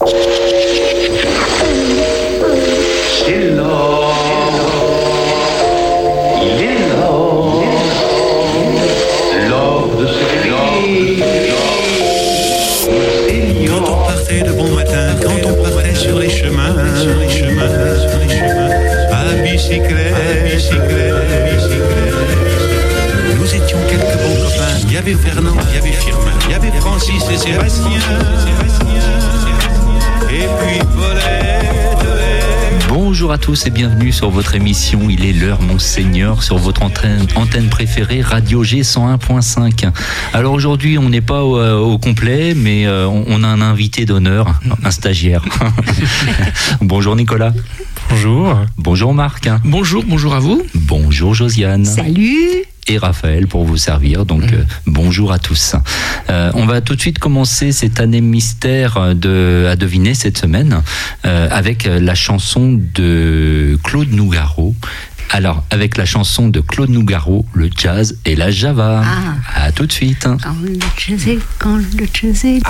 Il y avait Fernand, il y avait Firmin, il y avait Francis et Sébastien, et puis Paulette. Bonjour à tous et bienvenue sur votre émission Il est l'heure, Monseigneur, sur votre antenne préférée, Radio G 101.5. Alors aujourd'hui, on n'est pas au complet, mais on a un invité d'honneur, un stagiaire. Bonjour Nicolas. Bonjour. Bonjour Marc. Bonjour à vous. Bonjour Josiane. Salut. Et Raphaël pour vous servir, donc bonjour à tous. On va tout de suite commencer cette année mystère à deviner cette semaine avec la chanson de Claude Nougaro. Alors, avec la chanson de Claude Nougaro, le jazz et la java. À tout de suite. Quand le jazz est...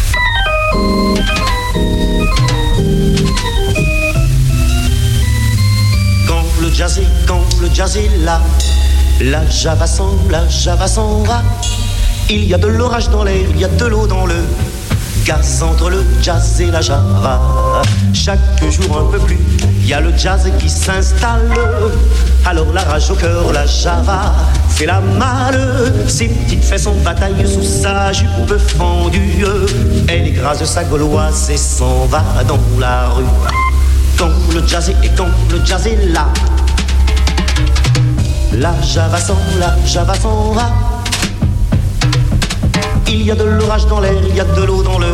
Quand le jazz est là, la java s'en va. Il y a de l'orage dans l'air, il y a de l'eau dans le gaz entre le jazz et la java. Chaque jour un peu plus, il y a le jazz qui s'installe. Alors la rage au cœur, la java fait la malle. Ses petites fesses en bataille sous sa jupe fendue. Elle écrase sa gauloise et s'en va dans la rue. Quand le jazz est là, la java s'en va. Il y a de l'orage dans l'air, il y a de l'eau dans le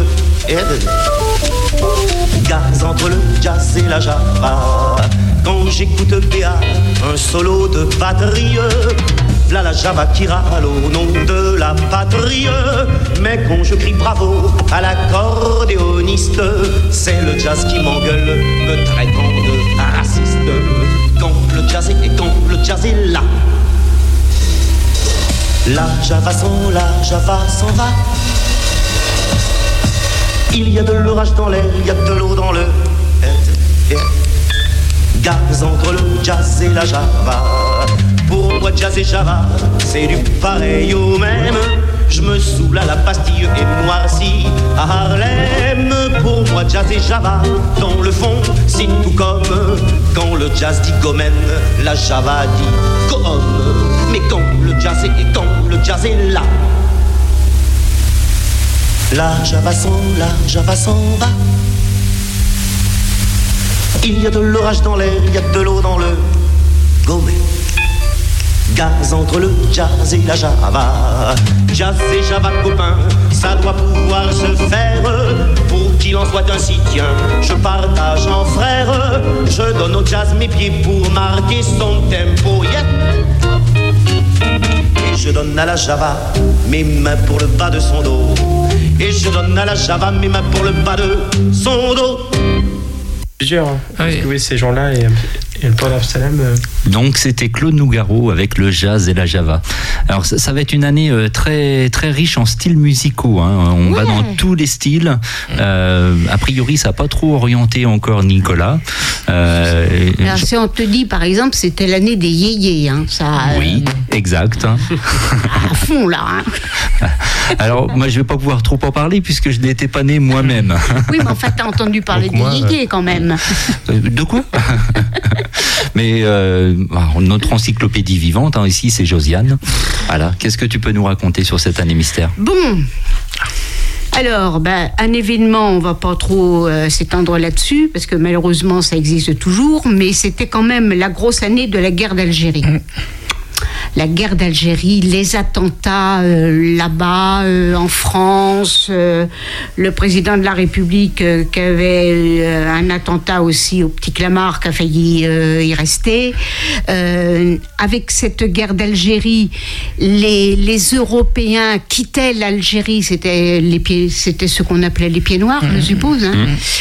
gaz entre le jazz et la java. Quand j'écoute Béa, un solo de batterie, v'là la java qui râle au nom de la patrie. Mais quand je crie bravo à l'accordéoniste, c'est le jazz qui m'engueule, me traitant de raciste. Quand le jazz est là, la java s'en va. Il y a de l'orage dans l'air, il y a de l'eau dans le gaz entre le jazz et la java. Pour moi jazz et java, c'est du pareil au même. Je me saoule à la pastille et noirci à Harlem. Pour moi jazz et java, dans le fond, c'est tout comme quand le jazz dit gomène, la java dit gomme. Mais quand le jazz est là, la java s'en va. Il y a de l'orage dans l'air, il y a de l'eau dans le gommé. Gaz entre le jazz et la java. Jazz et java copains, ça doit pouvoir se faire. Pour qu'il en soit ainsi, tiens, je partage en frère. Je donne au jazz mes pieds pour marquer son tempo, yeah. Et je donne à la java mes mains pour le bas de son dos. Et je donne à la java mes mains pour le bas de son dos. Plusieurs, hein. Parce que oui, ces gens-là et le Port d'Amsterdam. Donc c'était Claude Nougaro avec le jazz et la java. Alors ça va être une année très très riche en styles musicaux. Hein. On va dans tous les styles. A priori, ça n'a pas trop orienté encore Nicolas. Alors si on te dit par exemple, c'était l'année des yéyés, hein, ça. Oui, exact. Hein. À fond là. Hein. Alors moi, je vais pas pouvoir trop en parler puisque je n'étais pas né moi-même. Oui, mais enfin, t'as entendu parler des yéyés quand même. De quoi? Mais notre encyclopédie vivante, hein, ici, c'est Josiane. Voilà. Qu'est-ce que tu peux nous raconter sur cette année mystère? Bon. Alors, un événement, on va pas trop s'étendre là-dessus, parce que malheureusement, ça existe toujours, mais c'était quand même la grosse année de la guerre d'Algérie. La guerre d'Algérie, les attentats là-bas, en France, le président de la République qui avait un attentat aussi au Petit Clamart qui a failli y rester. Avec cette guerre d'Algérie, les Européens quittaient l'Algérie, c'était ce qu'on appelait les pieds noirs, je suppose. Hein.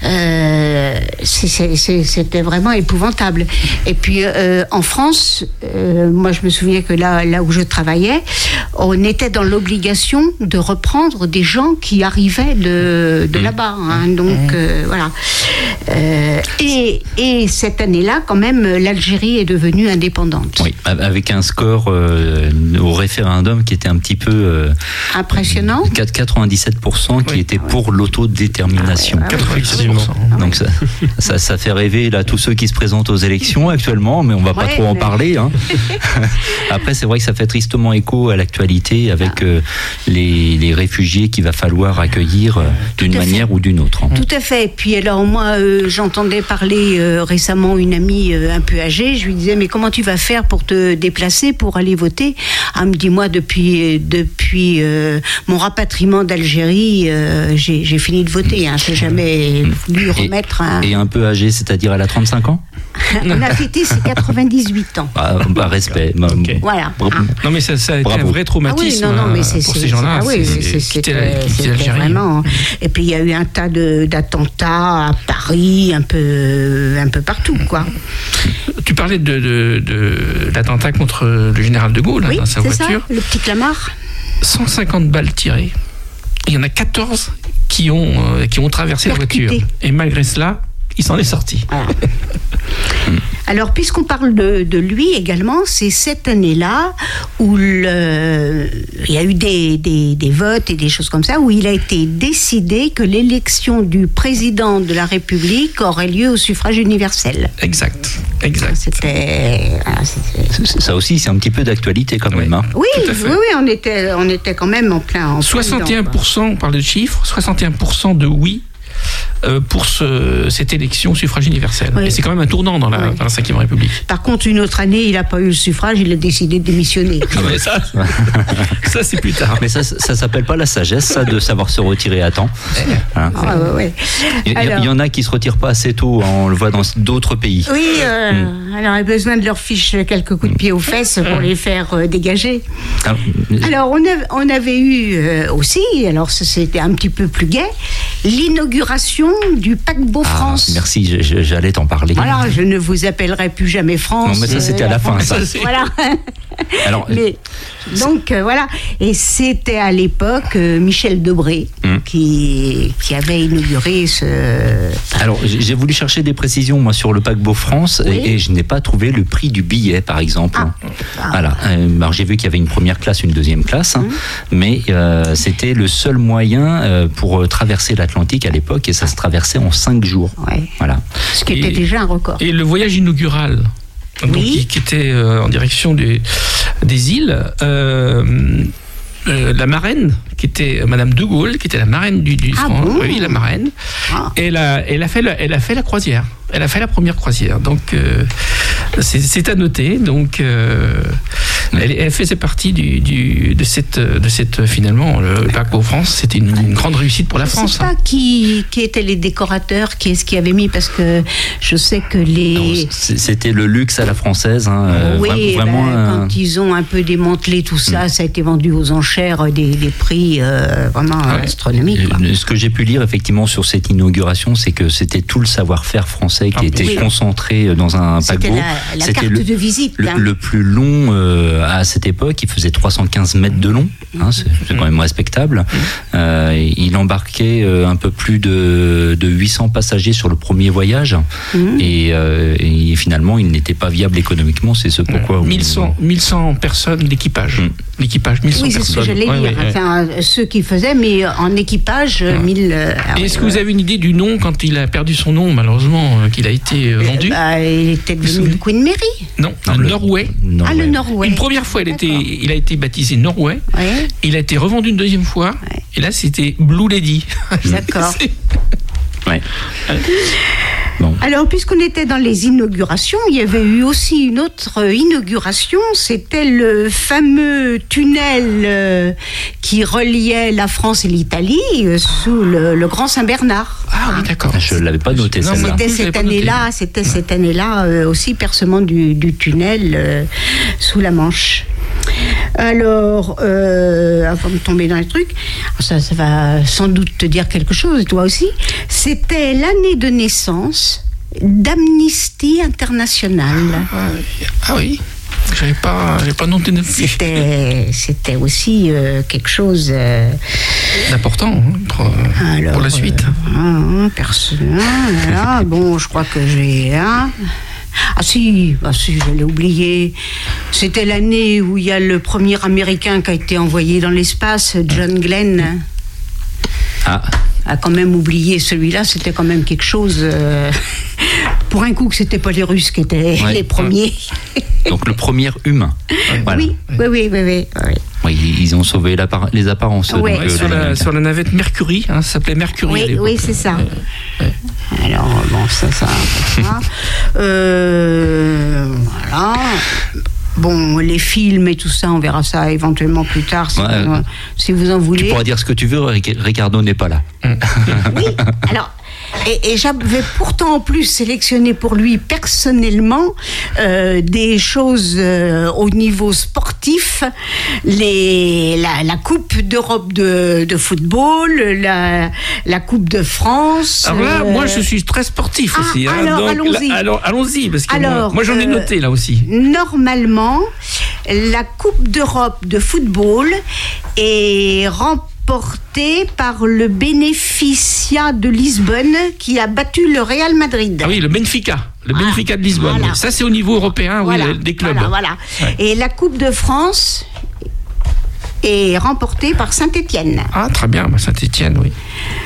C'était vraiment épouvantable. Et puis en France, moi je me souviens que là où je travaillais, on était dans l'obligation de reprendre des gens qui arrivaient de là-bas. Hein. Donc voilà. Et cette année-là, quand même, l'Algérie est devenue indépendante. Oui, avec un score au référendum qui était un petit peu impressionnant. 97% qui était pour l'autodétermination. 97%. Donc ça fait rêver là tous ceux qui se présentent aux élections actuellement, mais on va pas trop en parler. Hein. Après, c'est vrai que ça fait tristement écho à l'actualité avec les réfugiés qu'il va falloir accueillir d'une manière ou d'une autre. Tout à fait. Et puis alors moi, j'entendais parler récemment une amie un peu âgée. Je lui disais, mais comment tu vas faire pour te déplacer, pour aller voter? Elle me dit, moi, depuis mon rapatriement d'Algérie, j'ai fini de voter. Hein. Je n'ai jamais voulu remettre Et un peu âgée, c'est-à-dire elle a 35 ans? On a fêté ses 98 ans. Respect. Okay. Voilà. Non, mais ça a été un vrai traumatisme pour ces gens-là. C'était vraiment. Et puis il y a eu un tas d'attentats à Paris, un peu partout, quoi. Tu parlais de l'attentat contre le général de Gaulle dans sa voiture. Ça, le petit Clamart. 150 balles tirées. Il y en a 14 qui ont traversé percuté la voiture. Et malgré cela, il s'en est sorti. Voilà. Alors, puisqu'on parle de lui également, c'est cette année-là où il y a eu des votes et des choses comme ça, où il a été décidé que l'élection du président de la République aurait lieu au suffrage universel. Exact. Ça aussi, c'est un petit peu d'actualité quand même. Hein. Oui, on était quand même en plein 61%, on parle de chiffres, 61% de oui pour cette élection au suffrage universel. Oui. Et c'est quand même un tournant dans la Ve République. Par contre, une autre année, il n'a pas eu le suffrage, il a décidé de démissionner. Mais ça c'est plus tard. Mais ça s'appelle pas la sagesse, ça, de savoir se retirer à temps. Hein. Il y en a qui se retirent pas assez tôt, hein, on le voit dans d'autres pays. Oui, alors il a besoin de leur fiche quelques coups de pied aux fesses pour les faire dégager. Alors, on avait eu aussi, alors c'était un petit peu plus gai, l'inauguration du paquebot France. Merci, j'allais t'en parler. Voilà, je ne vous appellerai plus jamais France. Non, mais ça, c'était à la fin. Ça. Voilà. Alors, donc, voilà. Et c'était à l'époque Michel Debré qui avait inauguré ce... Alors, j'ai voulu chercher des précisions, moi, sur le paquebot France, et je n'ai pas trouvé le prix du billet, par exemple. Voilà. Alors, j'ai vu qu'il y avait une première classe, une deuxième classe, mais c'était le seul moyen pour traverser l'Atlantique à l'époque, et ça se traversait en 5 jours. Voilà. Ce qui était déjà un record. Et le voyage inaugural, donc, qui était en direction des îles, la marraine, qui était Madame de Gaulle, qui était la marraine du France, oui, la marraine, elle a fait la croisière. Elle a fait la première croisière, donc c'est à noter. Donc, elle faisait partie de cette finalement le paquebot France. C'était une grande réussite pour la France. Je ne sais pas qui étaient les décorateurs, qui est-ce qui avait mis, parce que je sais que c'était le luxe à la française. Hein, oui, vraiment. Quand ils ont un peu démantelé tout ça, ça a été vendu aux enchères des prix vraiment astronomiques. Ce que j'ai pu lire effectivement sur cette inauguration, c'est que c'était tout le savoir-faire français qui était concentré dans un paquebot. C'était la carte de visite. Le plus long à cette époque, il faisait 315 mètres de long. Hein, c'est quand même respectable. Il embarquait un peu plus de 800 passagers sur le premier voyage. Et finalement, il n'était pas viable économiquement. C'est ce pourquoi... 1100 personnes d'équipage. L'équipage, 1100 personnes. Oui, c'est ce que j'allais dire. Enfin, ceux qui faisaient, mais en équipage, 1000... Est-ce que vous avez une idée du nom, quand il a perdu son nom, malheureusement, qu'il a été vendu? Il était devenu Queen Mary. Non, le Norway. Le Norway. Une première fois, il a été baptisé Norway. Il a été revendu une deuxième fois. Et là, c'était Blue Lady. D'accord. Alors, puisqu'on était dans les inaugurations, il y avait eu aussi une autre inauguration, c'était le fameux tunnel qui reliait la France et l'Italie sous le Grand Saint-Bernard. Ah oui, d'accord. Je ne l'avais pas noté, celle-là. C'était cette année-là aussi, percement du tunnel sous la Manche. Alors, avant de tomber dans les trucs, ça va sans doute te dire quelque chose, et toi aussi. C'était l'année de naissance d'Amnesty International. Ah oui. J'avais pas noté de plus. C'était aussi quelque chose d'important pour la suite. Personnel. Bon, je crois que j'ai Ah si, je l'ai oublié. C'était l'année où il y a le premier Américain qui a été envoyé dans l'espace, John Glenn. A quand même oublié celui-là, c'était quand même quelque chose. Pour un coup que c'était pas les Russes qui étaient les premiers. Donc le premier humain. Voilà. Oui. Oui, ils ont sauvé les apparences. Ouais. Donc, sur la navette Mercury, ça s'appelait Mercury à l'époque. Oui, c'est ça. Alors, bon, ça. Voilà. Bon, les films et tout ça, on verra ça éventuellement plus tard, si vous en voulez. Tu pourras dire ce que tu veux, Ricardo n'est pas là. Oui, alors... Et j'avais pourtant en plus sélectionné pour lui personnellement des choses au niveau sportif, la Coupe d'Europe de football, la Coupe de France. Alors là, moi je suis très sportif aussi. Alors, allons-y. Allons-y, parce que moi j'en ai noté là aussi. Normalement, la Coupe d'Europe de football est remporté par le Benfica de Lisbonne qui a battu le Real Madrid. Ah oui, le Benfica de Lisbonne. Voilà. Ça, c'est au niveau européen, des clubs. Voilà. Ouais. Et la Coupe de France est remportée par Saint-Étienne. Ah, très bien, Saint-Étienne, oui.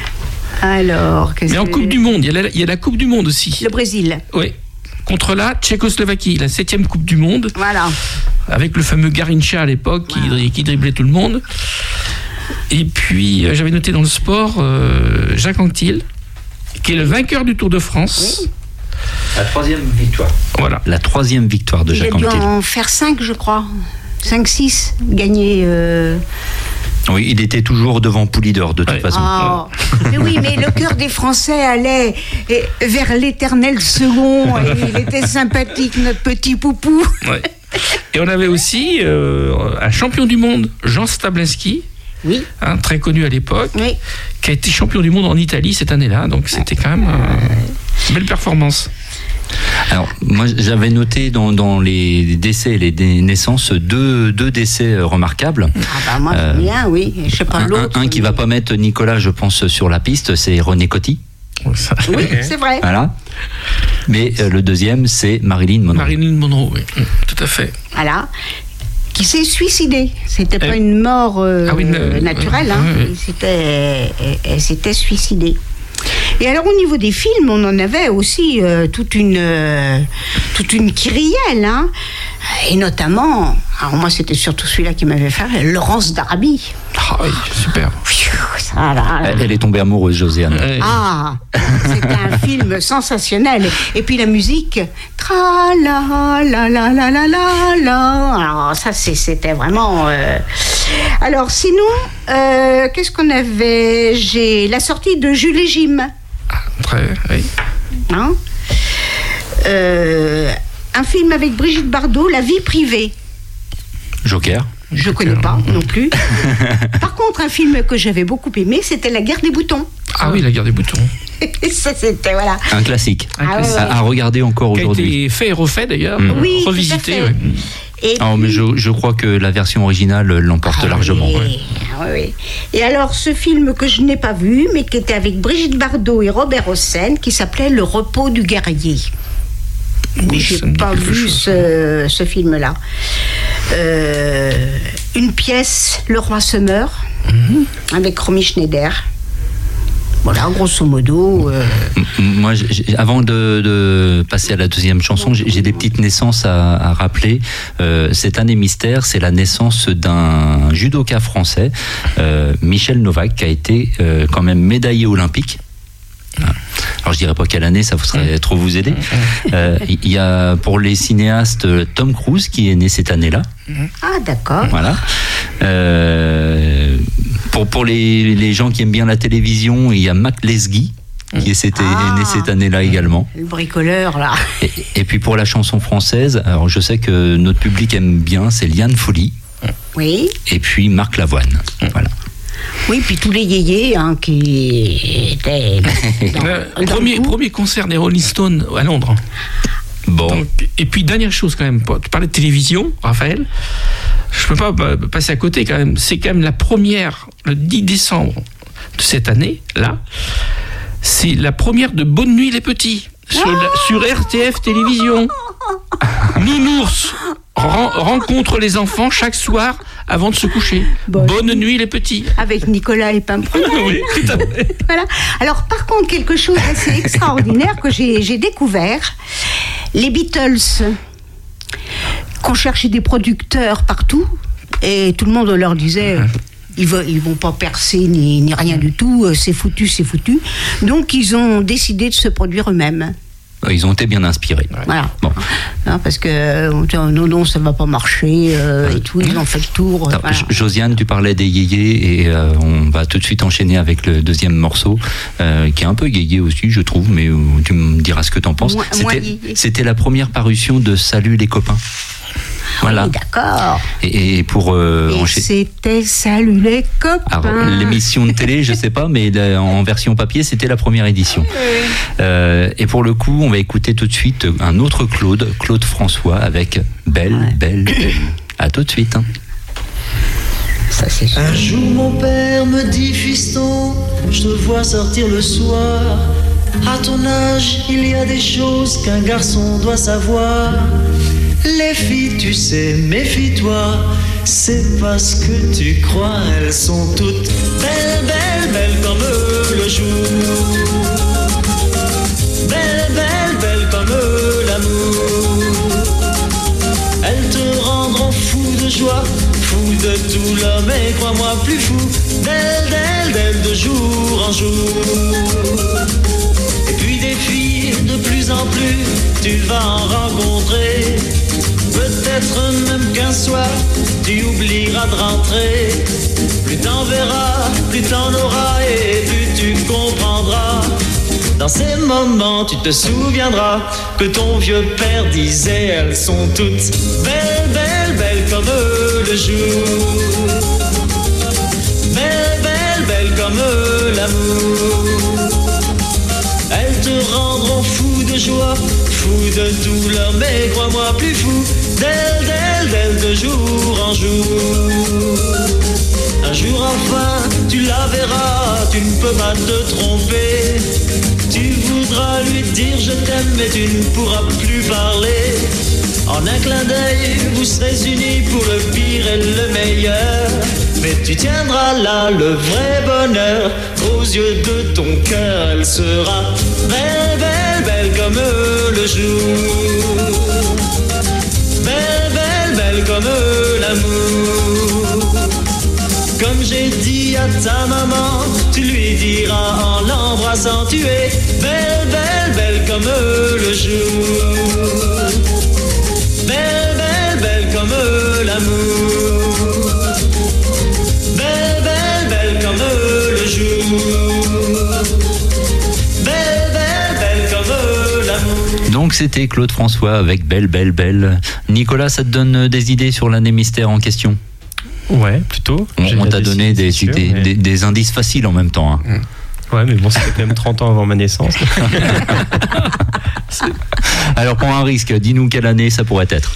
Alors, mais en Coupe du Monde, il y a la Coupe du Monde aussi. Le Brésil. Oui. Contre la Tchécoslovaquie, la 7e Coupe du Monde. Voilà. Avec le fameux Garincha à l'époque qui driblait tout le monde. Et puis, j'avais noté dans le sport Jacques Anquetil, qui est le vainqueur du Tour de France. Oui. La 3e victoire. Voilà. La 3e victoire de Jacques Anquetil. Il a dû en faire 5, je crois. 5-6 gagnés. Oui, il était toujours devant Poulidor, de toute façon. Mais oui, mais le cœur des Français allait vers l'éternel second. Et il était sympathique, notre petit poupou. Ouais. Et on avait aussi un champion du monde, Jean Stablinski. Oui. Très connu à l'époque, qui a été champion du monde en Italie cette année-là, donc c'était quand même une belle performance. Alors, moi, j'avais noté dans les décès et les naissances deux décès remarquables. Moi, j'en ai un, oui. Je sais pas l'autre. Un qui va pas mettre Nicolas, je pense, sur la piste, c'est René Coty. Oui, c'est vrai. Voilà. Mais le deuxième, c'est Marilyn Monroe. Marilyn Monroe, oui, tout à fait. Voilà. Qui s'est suicidée. C'était pas une mort naturelle. Elle s'était suicidée. Et alors au niveau des films, on en avait aussi toute une kyrielle, et notamment, alors moi c'était surtout celui-là qui m'avait fait, Laurence d'Arabie. Ah oui, super. Elle est tombée amoureuse, Josiane. C'était un film sensationnel. Et puis la musique, tra la la la la la la la. Alors ça c'était vraiment. Alors sinon, qu'est-ce qu'on avait? J'ai la sortie de Jules et Jim. Oui. Un film avec Brigitte Bardot, La vie privée. Joker. Je connais pas non plus. Par contre, un film que j'avais beaucoup aimé, c'était La guerre des boutons. Ah oui, La guerre des boutons. Ça, c'était, voilà. Un classique. À regarder encore aujourd'hui. Qui a été fait et refait d'ailleurs. Oui, revisité. Mais je crois que la version originale l'emporte largement. Oui. Et alors, ce film que je n'ai pas vu, mais qui était avec Brigitte Bardot et Robert Hossein, qui s'appelait Le repos du guerrier. Mais j'ai pas vu ce film-là. Une pièce, Le roi se meurt, avec Romy Schneider. Voilà, grosso modo. Moi, avant de passer à la deuxième chanson, j'ai des petites naissances à rappeler. Cette année mystère, c'est la naissance d'un judoka français, Michel Novak, qui a été quand même médaillé olympique. Alors je dirais pas quelle année, ça vous serait trop vous aider. Il y a pour les cinéastes Tom Cruise qui est né cette année-là. Ah d'accord. Voilà. Pour les gens qui aiment bien la télévision, il y a Mac Lesguy qui est né cette année-là également. Le bricoleur là. Et puis pour la chanson française, alors je sais que notre public aime bien, c'est Liane Folly. Oui. Et puis Marc Lavoine. Voilà. Oui, puis tous les yéyés qui étaient premier concert des Rolling Stones à Londres. Bon. Donc, et puis dernière chose quand même, tu parlais de télévision, Raphaël. Je peux pas passer à côté quand même. C'est quand même la première, le 10 décembre de cette année, là. C'est la première de Bonne Nuit les Petits sur RTF Télévision. Nounours rencontre les enfants chaque soir avant de se coucher. Bonne nuit les petits. Avec Nicolas et Pimprenel. Oui, tout à fait. Voilà. Alors par contre, quelque chose d'assez extraordinaire que j'ai découvert, les Beatles, qu'on cherchait des producteurs partout, et tout le monde leur disait... Ils vont pas percer ni rien du tout, c'est foutu. Donc ils ont décidé de se produire eux-mêmes. Ils ont été bien inspirés. Voilà. Bon. Non, parce que non, ça va pas marcher et tout. Ils ont fait le tour. Alors, voilà. Josiane, tu parlais des yéyés et on va tout de suite enchaîner avec le deuxième morceau qui est un peu yéyé aussi, je trouve, mais tu me diras ce que t'en penses. C'était la première parution de Salut les copains. Voilà. Oui, d'accord. Et pour c'était Salut les copains. Alors, l'émission de télé, je sais pas, mais en version papier, c'était la première édition. Et pour le coup, on va écouter tout de suite un autre Claude François avec Belle. À tout de suite. Hein. Ça, c'est sûr. Un jour, mon père me dit, fiston, je te vois sortir le soir. À ton âge, il y a des choses qu'un garçon doit savoir. Les filles, tu sais, méfie-toi, c'est pas ce que tu crois, elles sont toutes belles comme le jour. Belles comme l'amour. Elles te rendront fou de joie, fou de tout l'homme et crois-moi plus fou. Belles de jour en jour. Et puis des filles de plus en plus, tu vas en rencontrer. Peut-être même qu'un soir, tu oublieras de rentrer. Plus t'en verras, plus t'en auras et plus tu comprendras. Dans ces moments, tu te souviendras que ton vieux père disait, elles sont toutes belles comme le jour. Belles comme l'amour. Elles te rendront fou de joie, fou de douleur, mais crois-moi plus fou, d'elle de jour en jour. Un jour enfin, tu la verras, tu ne peux pas te tromper. Tu voudras lui dire je t'aime, mais tu ne pourras plus parler. En un clin d'œil, vous serez unis pour le pire et le meilleur. Mais tu tiendras là le vrai bonheur. Aux yeux de ton cœur, elle sera belle comme le jour. Belle comme l'amour. Comme j'ai dit à ta maman, tu lui diras en l'embrassant, tu es belle comme le jour. Belle comme l'amour. Belle comme le jour. Belle comme l'amour. Donc c'était Claude François avec Belle. Nicolas, ça te donne des idées sur l'année mystère en question ? Ouais, plutôt. On t'a donné des indices faciles en même temps. Hein. Ouais, mais bon, c'était quand même 30 ans avant ma naissance. Alors, prends un risque. Dis-nous quelle année ça pourrait être.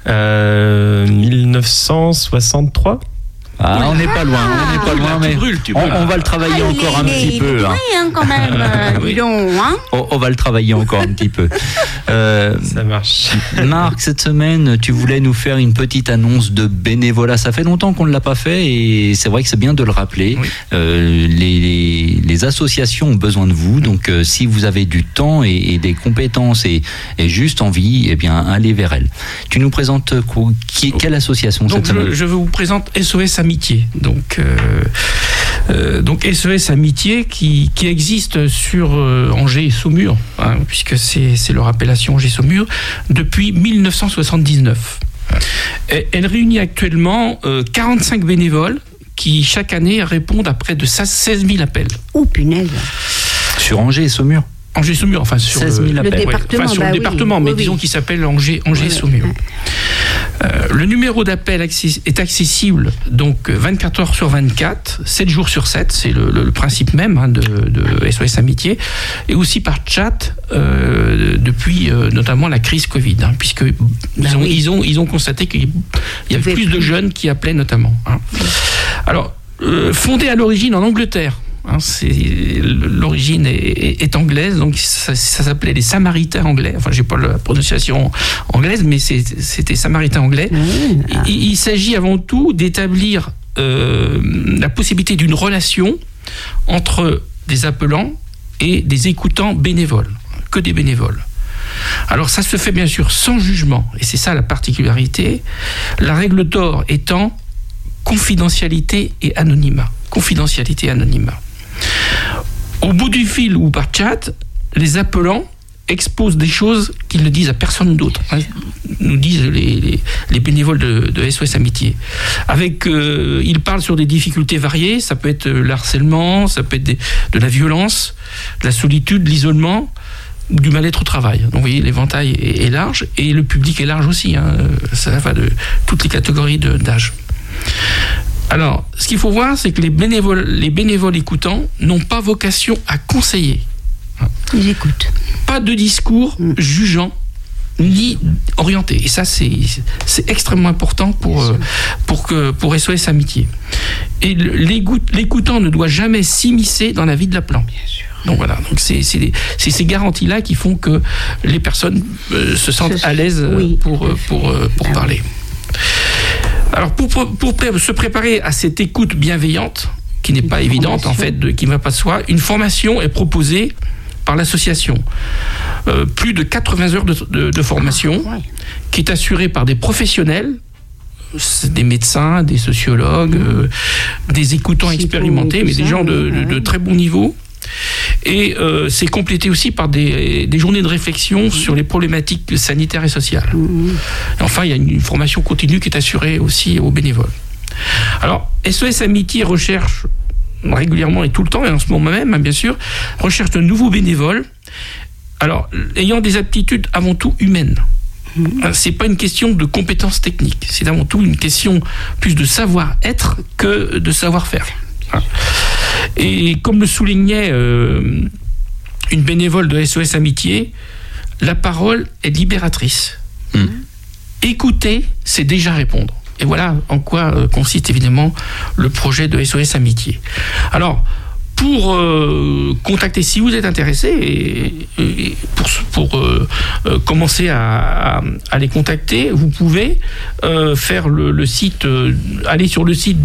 1963. On n'est pas loin, mais on va le travailler encore un petit peu. Quand même, On va le travailler encore un petit peu. Ça marche. Marc, cette semaine, tu voulais nous faire une petite annonce de bénévolat. Ça fait longtemps qu'on ne l'a pas fait et c'est vrai que c'est bien de le rappeler. Oui. Les associations ont besoin de vous, donc si vous avez du temps et des compétences et juste envie, eh bien, allez vers elles. Tu nous présentes quelle association cette semaine ? Je vous présente SOS Amitié. Donc SOS Amitié qui existe sur Angers et Saumur, hein, puisque c'est leur appellation Angers et Saumur, depuis 1979. Elle réunit actuellement 45 bénévoles qui chaque année répondent à près de 16 000 appels. Oh punaise. Sur Angers et Saumur. Angers et Saumur, enfin sur 16 000 appels. Le département, mais disons qu'il s'appelle Angers et Saumur. Le numéro d'appel est accessible donc 24 heures sur 24, 7 jours sur 7, c'est le principe même de SOS Amitié, et aussi par chat depuis notamment la crise Covid, puisque ils ont constaté qu'il y avait plus de jeunes qui appelaient notamment. Alors, fondé à l'origine en Angleterre. L'origine est anglaise, donc ça s'appelait les Samaritains anglais. Enfin, j'ai pas la prononciation anglaise, mais c'était Samaritains anglais. Il s'agit avant tout d'établir la possibilité d'une relation entre des appelants et des écoutants bénévoles, que des bénévoles. Alors ça se fait bien sûr sans jugement, et c'est ça la particularité. La règle d'or étant confidentialité et anonymat. Confidentialité et anonymat. Au bout du fil ou par chat, les appelants exposent des choses qu'ils ne disent à personne d'autre, nous disent les bénévoles de SOS Amitié. Ils parlent sur des difficultés variées, ça peut être le harcèlement, ça peut être de la violence, de la solitude, de l'isolement, ou du mal-être au travail. Donc vous voyez, l'éventail est large, et le public est large aussi, ça va de toutes les catégories d'âge. Alors, ce qu'il faut voir, c'est que les bénévoles écoutants n'ont pas vocation à conseiller. Ils écoutent. Pas de discours jugeant ni orienté. Et ça, c'est extrêmement important pour SOS Amitié. Et l'écoutant ne doit jamais s'immiscer dans la vie de l'appelant. Bien sûr. Donc voilà, donc c'est ces garanties-là qui font que les personnes se sentent à l'aise pour parler. Alors pour se préparer à cette écoute bienveillante, qui n'est pas évidente en fait, qui ne va pas de soi, une formation est proposée par l'association. Plus de 80 heures de formation, qui est assurée par des professionnels, des médecins, des sociologues, des écoutants expérimentés, mais des gens de très bon niveau. Et c'est complété aussi par des journées de réflexion sur les problématiques sanitaires et sociales. Et enfin, il y a une formation continue qui est assurée aussi aux bénévoles. Alors, SOS Amitié recherche régulièrement et tout le temps, et en ce moment même, bien sûr, recherche de nouveaux bénévoles, alors ayant des aptitudes avant tout humaines. C'est pas une question de compétences techniques, c'est avant tout une question plus de savoir-être que de savoir-faire. Et comme le soulignait une bénévole de SOS Amitié, la parole est libératrice. Écouter, c'est déjà répondre. Et voilà en quoi consiste évidemment le projet de SOS Amitié. Alors, pour contacter, si vous êtes intéressé, et pour commencer à les contacter, vous pouvez faire le site, aller sur le site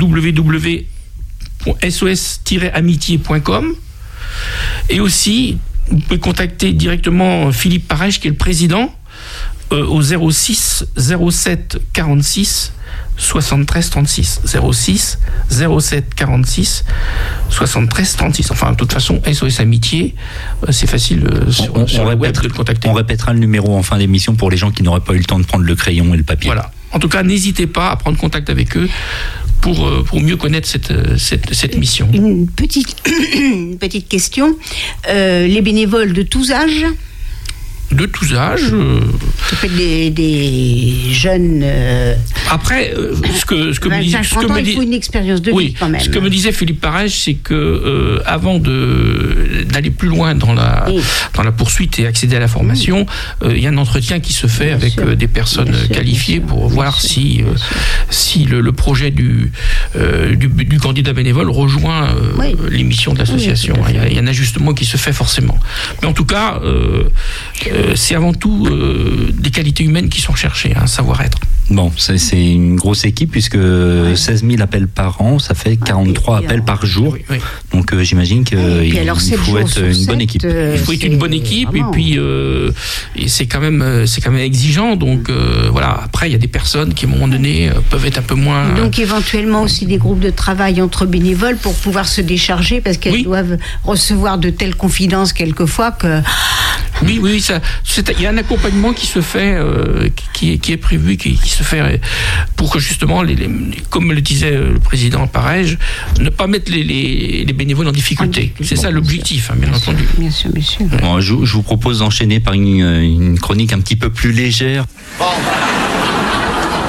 www.sos-amitié.com, et aussi vous pouvez contacter directement Philippe Parèche, qui est le président, au 06 07 46 73 36. 06 07 46 73 36. Enfin, de toute façon, SOS Amitié, c'est facile sur le web de le contacter. On répétera le numéro en fin d'émission pour les gens qui n'auraient pas eu le temps de prendre le crayon et le papier. Voilà. En tout cas, n'hésitez pas à prendre contact avec eux pour mieux connaître cette mission. Une petite question. Les bénévoles de tous âges? De tous âges. Ça peut être des jeunes. Après, ce que me disait, il faut une expérience de vie quand même. Ce que me disait Philippe Parèche, c'est que avant d'aller plus loin dans la poursuite et accéder à la formation, il y a un entretien qui se fait avec des personnes qualifiées pour voir si le projet du candidat bénévole rejoint les missions de l'association. Il y a un ajustement qui se fait forcément. Mais en tout cas, c'est avant tout des qualités humaines qui sont recherchées, un savoir-être. Bon, c'est une grosse équipe puisque 16 000 appels par an, ça fait 43 appels par jour. Oui. Donc j'imagine qu'il faut être une bonne équipe. Il faut être une bonne équipe, vraiment. Et puis c'est quand même exigeant. Donc voilà. Après, il y a des personnes qui à un moment donné peuvent être un peu moins. Donc éventuellement aussi des groupes de travail entre bénévoles pour pouvoir se décharger parce qu'elles doivent recevoir de telles confidences quelquefois que. Oui, il y a un accompagnement qui se fait, qui est prévu, qui se fait pour que justement, comme le disait le président Parège, ne pas mettre les bénévoles en difficulté. C'est ça l'objectif, bien entendu. Bien sûr. Bon, je vous propose d'enchaîner par une chronique un petit peu plus légère. Bon.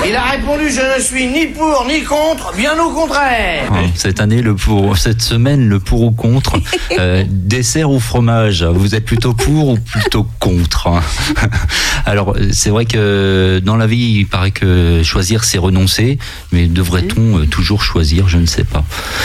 Il a répondu, je ne suis ni pour ni contre, bien au contraire. Cette semaine, le pour ou contre. Dessert ou fromage, vous êtes plutôt pour ou plutôt contre? Alors, c'est vrai que dans la vie, il paraît que choisir, c'est renoncer, mais devrait-on toujours choisir? Je ne sais pas.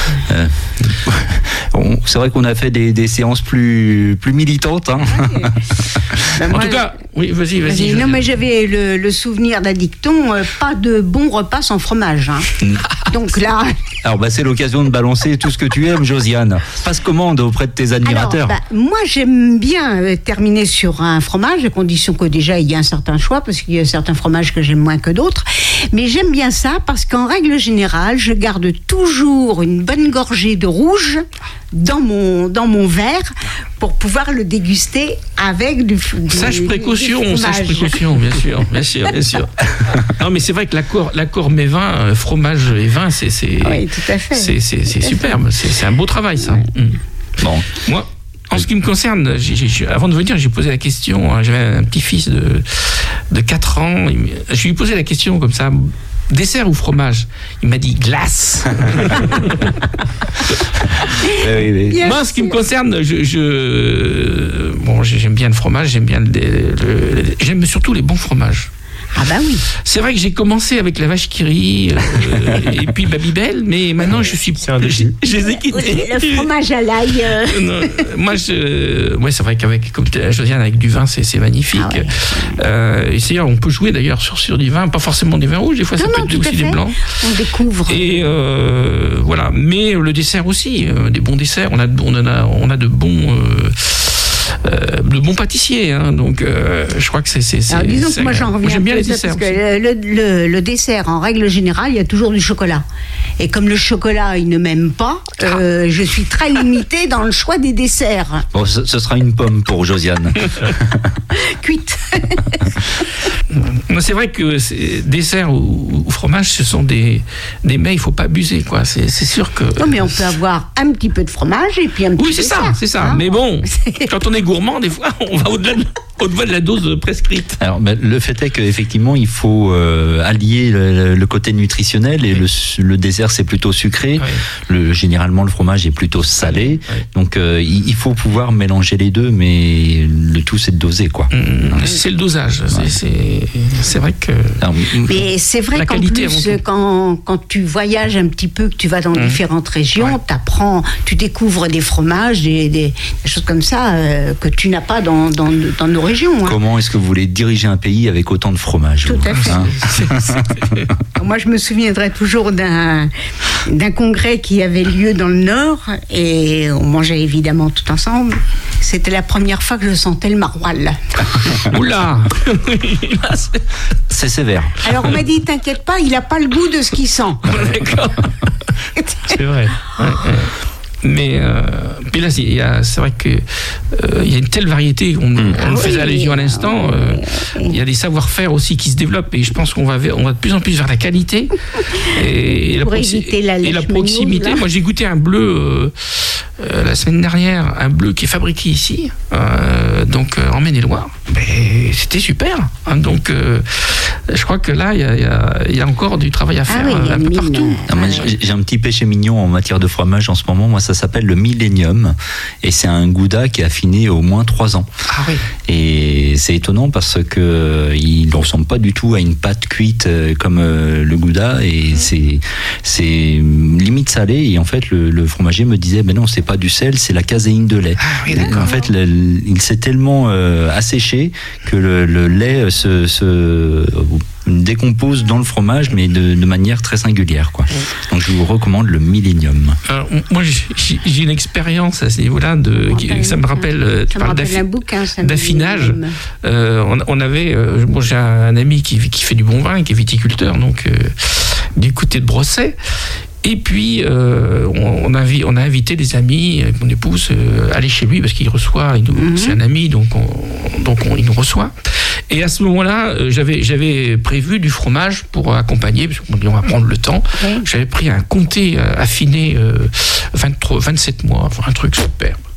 C'est vrai qu'on a fait des séances plus militantes. Hein. En tout cas, oui, vas-y. Non, mais j'avais le souvenir d'un dicton, pas de bon repas sans fromage. Hein. Donc là... Alors, c'est l'occasion de balancer tout ce que tu aimes, Josiane. Passe commande auprès de tes admirateurs. Alors, moi, j'aime bien terminer sur un fromage, à condition que déjà, il y a un certain choix, parce qu'il y a certains fromages que j'aime moins que d'autres. Mais j'aime bien ça, parce qu'en règle générale, je garde toujours une bonne gorgée de rouge dans mon verre pour pouvoir le déguster avec du sage précaution, bien sûr. Non, mais c'est vrai que l'accord mets vin, fromage et vin, c'est oui, tout à fait. C'est superbe, c'est un beau travail, ça. Bon, moi, en ce qui me concerne, avant de venir, j'ai posé la question. J'avais un petit-fils de 4 ans. Je lui ai posé la question comme ça. Dessert ou fromage? Il m'a dit glace. oui. Moi, en ce qui me concerne, j'aime bien le fromage, j'aime surtout les bons fromages. Ah bah oui. C'est vrai que j'ai commencé avec la vache qui rit et puis Babybel, mais maintenant je les ai quittés. Le fromage à l'ail. Moi, c'est vrai qu'avec, comme Josiane, avec du vin, c'est magnifique. Ah ouais. Et c'est-à-dire, on peut jouer d'ailleurs sur du vin, pas forcément des vins rouges, des fois ça peut être aussi des blancs. On découvre. Et voilà. Mais le dessert aussi, des bons desserts. On a de bons pâtissiers, hein, donc je crois que c'est. Alors disons que moi j'en reviens. J'aime bien les desserts. Parce que le dessert, en règle générale, il y a toujours du chocolat. Et comme le chocolat, il ne m'aime pas, je suis très limitée dans le choix des desserts. Bon, ce sera une pomme pour Josiane. Cuite. C'est vrai que dessert ou fromage, ce sont des mets, il ne faut pas abuser, quoi. C'est sûr que. Non, mais on peut avoir un petit peu de fromage et puis un petit peu de dessert. Oui, c'est ça. Hein, mais bon, quand on est gourmand, des fois, on va au-delà de la dose prescrite. Alors, le fait est qu'effectivement, il faut allier le côté nutritionnel et le dessert, c'est plutôt sucré. Oui. Généralement, le fromage est plutôt salé. Oui. Donc, il faut pouvoir mélanger les deux, mais le tout, c'est de doser, quoi. C'est le dosage. Ouais. C'est vrai que. Mais c'est vrai qu'en plus, quand tu voyages un petit peu, que tu vas dans différentes régions, tu découvres des fromages, des choses comme ça que tu n'as pas dans nos régions. Hein. Comment est-ce que vous voulez diriger un pays avec autant de fromage? Tout à fait. Moi, je me souviendrai toujours d'un congrès qui avait lieu dans le Nord et on mangeait évidemment tout ensemble. C'était la première fois que je sentais le maroilles. Oula. C'est sévère. Alors on m'a dit, t'inquiète pas, il n'a pas le goût de ce qu'il sent. D'accord. C'est vrai. Mais puis là, c'est vrai que il y a une telle variété. On le faisait allusion à l'instant. Il y a des savoir-faire aussi qui se développent et je pense qu'on va de plus en plus vers la qualité et la proximité. Moi, j'ai goûté un bleu la semaine dernière, un bleu qui est fabriqué ici, donc en Maine-et-Loire. Mais c'était super. Hein, donc, je crois que là, il y a encore du travail à faire un peu partout. J'ai un petit péché mignon en matière de fromage en ce moment. Moi, ça s'appelle le Millennium et c'est un Gouda qui est affiné au moins 3 ans. Ah oui. Et c'est étonnant parce que il ne ressemble pas du tout à une pâte cuite comme le Gouda et c'est limite salé. Et en fait, le fromager me disait, ben non, c'est pas du sel, c'est la caséine de lait. Ah oui, d'accord. En fait, il s'est tellement asséché que le lait se décompose dans le fromage, mais de manière très singulière, quoi. Donc je vous recommande le Millennium. Alors, moi, j'ai une expérience à ce niveau-là, ça me rappelle, tu parles d'affinage. J'ai un ami qui fait du bon vin, qui est viticulteur, donc du côté de Brosset. Et puis, on a invité des amis, mon épouse, aller chez lui parce qu'il reçoit, c'est un ami, donc il nous reçoit. Et à ce moment-là, j'avais prévu du fromage pour accompagner, parce qu'on va prendre le temps. Okay. J'avais pris un comté affiné 27 mois, enfin, un truc superbe.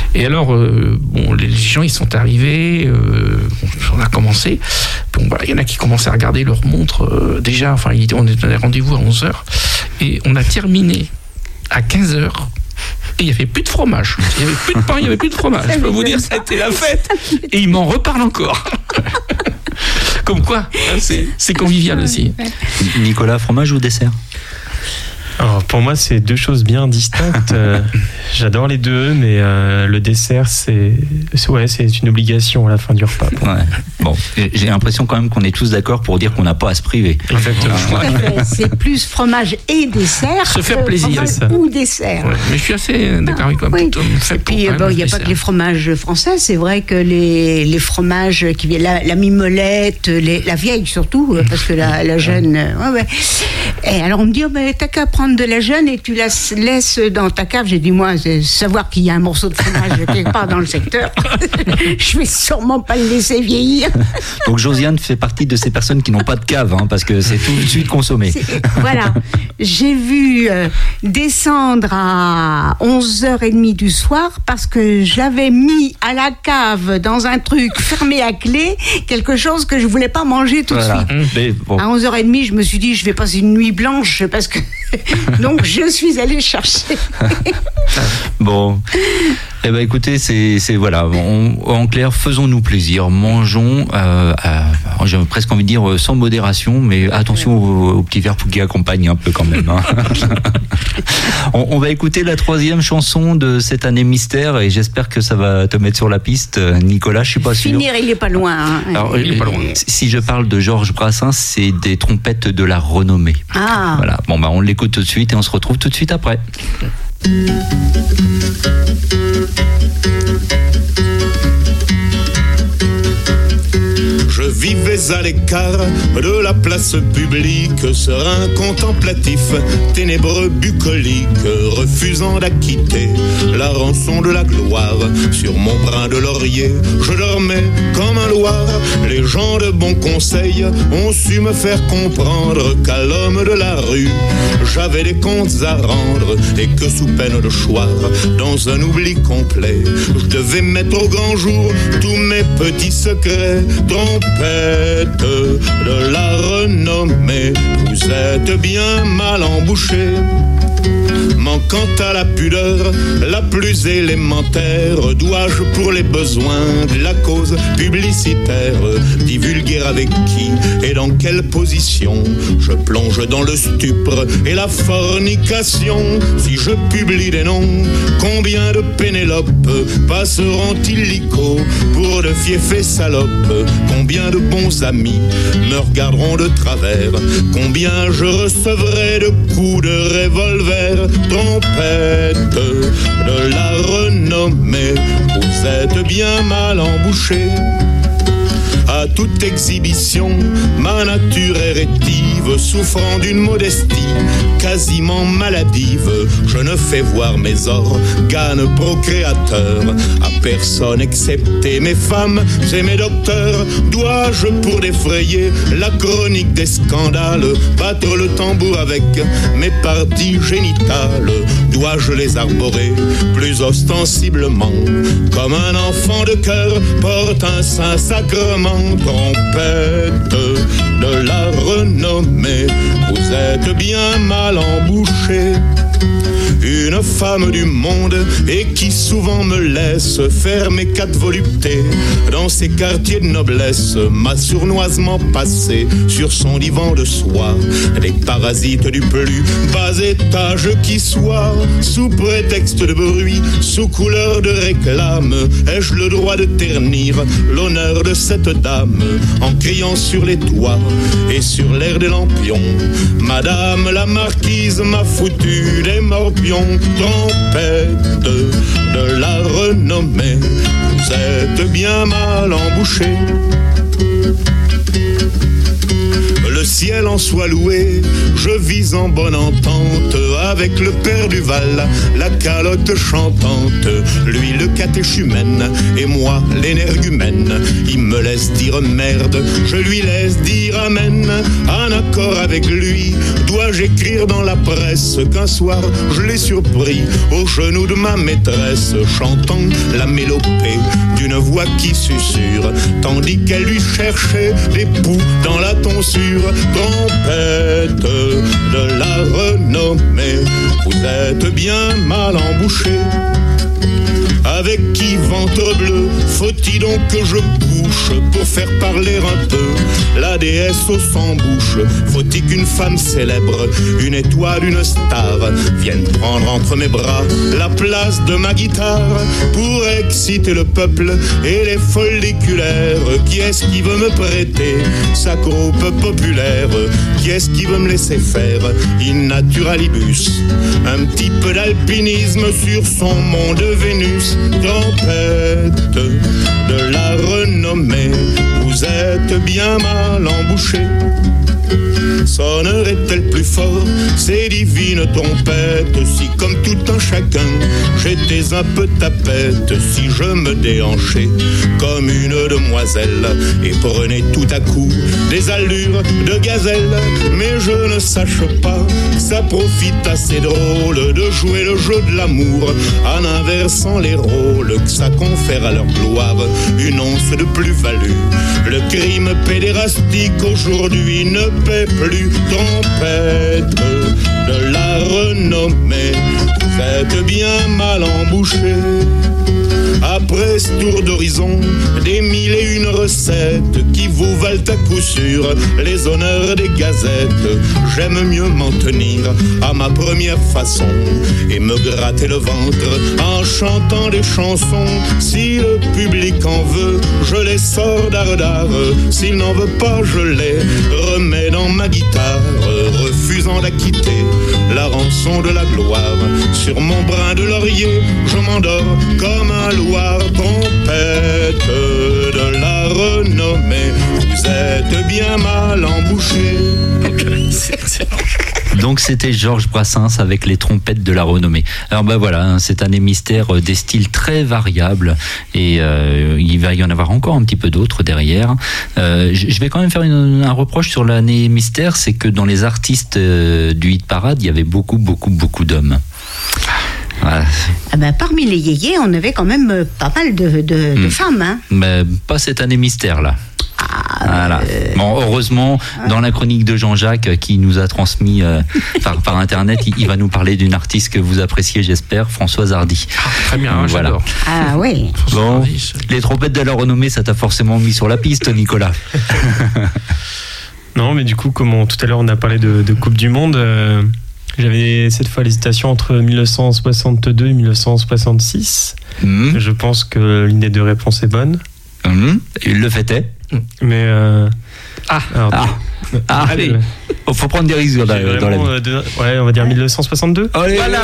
Et alors, les gens, ils sont arrivés, on a commencé. Bon, voilà, il y en a qui commençaient à regarder leur montre déjà. Enfin, on était rendez-vous à 11h. Et on a terminé à 15h. Et il n'y avait plus de fromage. Il n'y avait plus de pain, il n'y avait plus de fromage. Je peux vous dire, ça a été la fête. Et il m'en reparle encore. Comme quoi, c'est convivial aussi. Nicolas, fromage ou dessert ? Alors, pour moi, c'est deux choses bien distinctes. J'adore les deux, mais le dessert, c'est une obligation à la fin du repas. Ouais. Bon, j'ai l'impression quand même qu'on est tous d'accord pour dire qu'on n'a pas à se priver. Exactement. C'est plus fromage et dessert. Se faire plaisir, ça. Ou dessert. Ouais, mais je suis assez d'accord avec toi. Oui. Et puis, il n'y a pas que les fromages français. C'est vrai que les fromages qui viennent, la mimolette, la vieille surtout, parce que la jeune. Ouais. Et alors, on me dit, t'as qu'à prendre de la jeune et tu la laisses dans ta cave. J'ai dit, moi, savoir qu'il y a un morceau de fromage quelque part dans le secteur, je vais sûrement pas le laisser vieillir. Donc Josiane fait partie de ces personnes qui n'ont pas de cave, parce que c'est tout de suite consommé. Voilà. J'ai vu descendre à 11h30 du soir parce que j'avais mis à la cave dans un truc fermé à clé quelque chose que je voulais pas manger tout de suite. Mais bon. À 11h30, je me suis dit, je vais passer une nuit blanche parce que donc je suis allée chercher. Bon, eh ben écoutez, c'est voilà, en clair, faisons-nous plaisir, mangeons, j'ai presque envie de dire sans modération, mais attention aux petits verres qui accompagnent un peu quand même. On va écouter la troisième chanson de cette année mystère et j'espère que ça va te mettre sur la piste, Nicolas. Je suis pas sûr. Finir, il est pas loin. Alors, il est pas loin. Si je parle de Georges Brassens, c'est des trompettes de la renommée. Ah. Voilà. Bon, on l'écoute tout de suite et on se retrouve tout de suite après. Je vivais à l'écart de la place publique, serein contemplatif, ténébreux bucolique, refusant d'acquitter la rançon de la gloire. Sur mon brin de laurier, je dormais comme un loir. Les gens de bon conseil ont su me faire comprendre qu'à l'homme de la rue, j'avais des comptes à rendre et que sous peine de choir, dans un oubli complet, je devais mettre au grand jour tous mes petits secrets. Trompette de la renommée, vous êtes bien mal embouchés. Manquant à la pudeur la plus élémentaire, dois-je pour les besoins de la cause publicitaire divulguer avec qui et dans quelle position je plonge dans le stupre et la fornication? Si je publie des noms, combien de Pénélope passeront illico pour de fiefs salopes? Combien de bons amis me regarderont de travers? Combien je recevrai de coups de revolver? Trompette de la renommée, vous êtes bien mal embouchés. À toute exhibition, ma nature est rétive, souffrant d'une modestie quasiment maladive. Je ne fais voir mes organes procréateurs à personne excepté mes femmes et mes docteurs. Dois-je, pour défrayer la chronique des scandales, battre le tambour avec mes parties génitales? Dois-je les arborer plus ostensiblement, comme un enfant de cœur porte un saint sacrement? Trompette de la renommée, vous êtes bien mal embouchés. Une femme du monde et qui souvent me laisse faire mes 4 voluptés dans ces quartiers de noblesse, m'a sournoisement passé sur son divan de soie des parasites du plus bas étage qui soit. Sous prétexte de bruit, sous couleur de réclame, ai-je le droit de ternir l'honneur de cette dame en criant sur les toits et sur l'air des lampions? Madame la marquise m'a foutu des morpions. Trompette de la renommée, vous êtes bien mal embouchés. Le ciel en soit loué, je vis en bonne entente avec le père Duval, la calotte chantante, lui le catéchumène, et moi l'énergumène. Il me laisse dire merde, je lui laisse dire amen. En accord avec lui, dois-je écrire dans la presse qu'un soir je l'ai surpris au genou de ma maîtresse, chantant la mélopée d'une voix qui susurre, tandis qu'elle lui cherchait des poux dans la tonsure. Trompette de la renommée, vous êtes bien mal embouché. Avec qui ventre bleu, faut-il donc que je couche pour faire parler un peu la déesse aux 100 bouches? Faut-il qu'une femme célèbre, une étoile, une star, vienne prendre entre mes bras la place de ma guitare pour exciter le peuple et les folliculaires? Qui est-ce qui veut me prêter sa groupe populaire? Qui est-ce qui veut me laisser faire in naturalibus un petit peu d'alpinisme sur son mont de Vénus? Trompette de la renommée, vous êtes bien mal embouchée. Sonnerait-elle plus fort ces divines trompettes si comme tout un chacun j'étais un peu tapette, si je me déhanchais comme une demoiselle et prenais tout à coup des allures de gazelle? Mais je ne sache pas que ça profite assez drôle de jouer le jeu de l'amour en inversant les rôles, que ça confère à leur gloire une once de plus-value. Le crime pédérastique aujourd'hui ne paie plus. Trompette de la renommée, vous êtes bien mal embouchée. Après ce tour d'horizon, des mille et une recettes qui vous valent à coup sûr les honneurs des gazettes, j'aime mieux m'en tenir à ma première façon et me gratter le ventre en chantant des chansons. Si le public en veut, je les sors d'art. S'il n'en veut pas, je les remets dans ma guitare, refusant d'acquitter la rançon de la gloire. Sur mon brin de laurier, je m'endors comme un loir. Trompette de la renommée, vous êtes bien mal embouché. Donc c'était Georges Brassens avec les trompettes de la renommée. Alors ben voilà, cette année mystère des styles très variables et il va y en avoir encore un petit peu d'autres derrière. Je vais quand même faire un reproche sur l'année mystère, c'est que dans les artistes du hit parade, il y avait beaucoup d'hommes. Voilà. Ah ben, parmi les yéyés, on avait quand même pas mal de femmes. Hein. Mais pas cette année mystère là. Voilà. Bon, heureusement, dans la chronique de Jean-Jacques qui nous a transmis par internet, il va nous parler d'une artiste que vous appréciez, j'espère, Françoise Hardy. Très bien, voilà. J'adore. Ah oui. Bon, les trompettes de la renommée, ça t'a forcément mis sur la piste, Nicolas. Non, mais du coup, comme tout à l'heure on a parlé de Coupe du Monde, j'avais cette fois l'hésitation entre 1962 et 1966. Je pense que l'une des deux réponses est bonne. Il le fêtait. Mais allez, faut prendre des risques dans la vie. Ouais, on va dire 1962. Allez, voilà.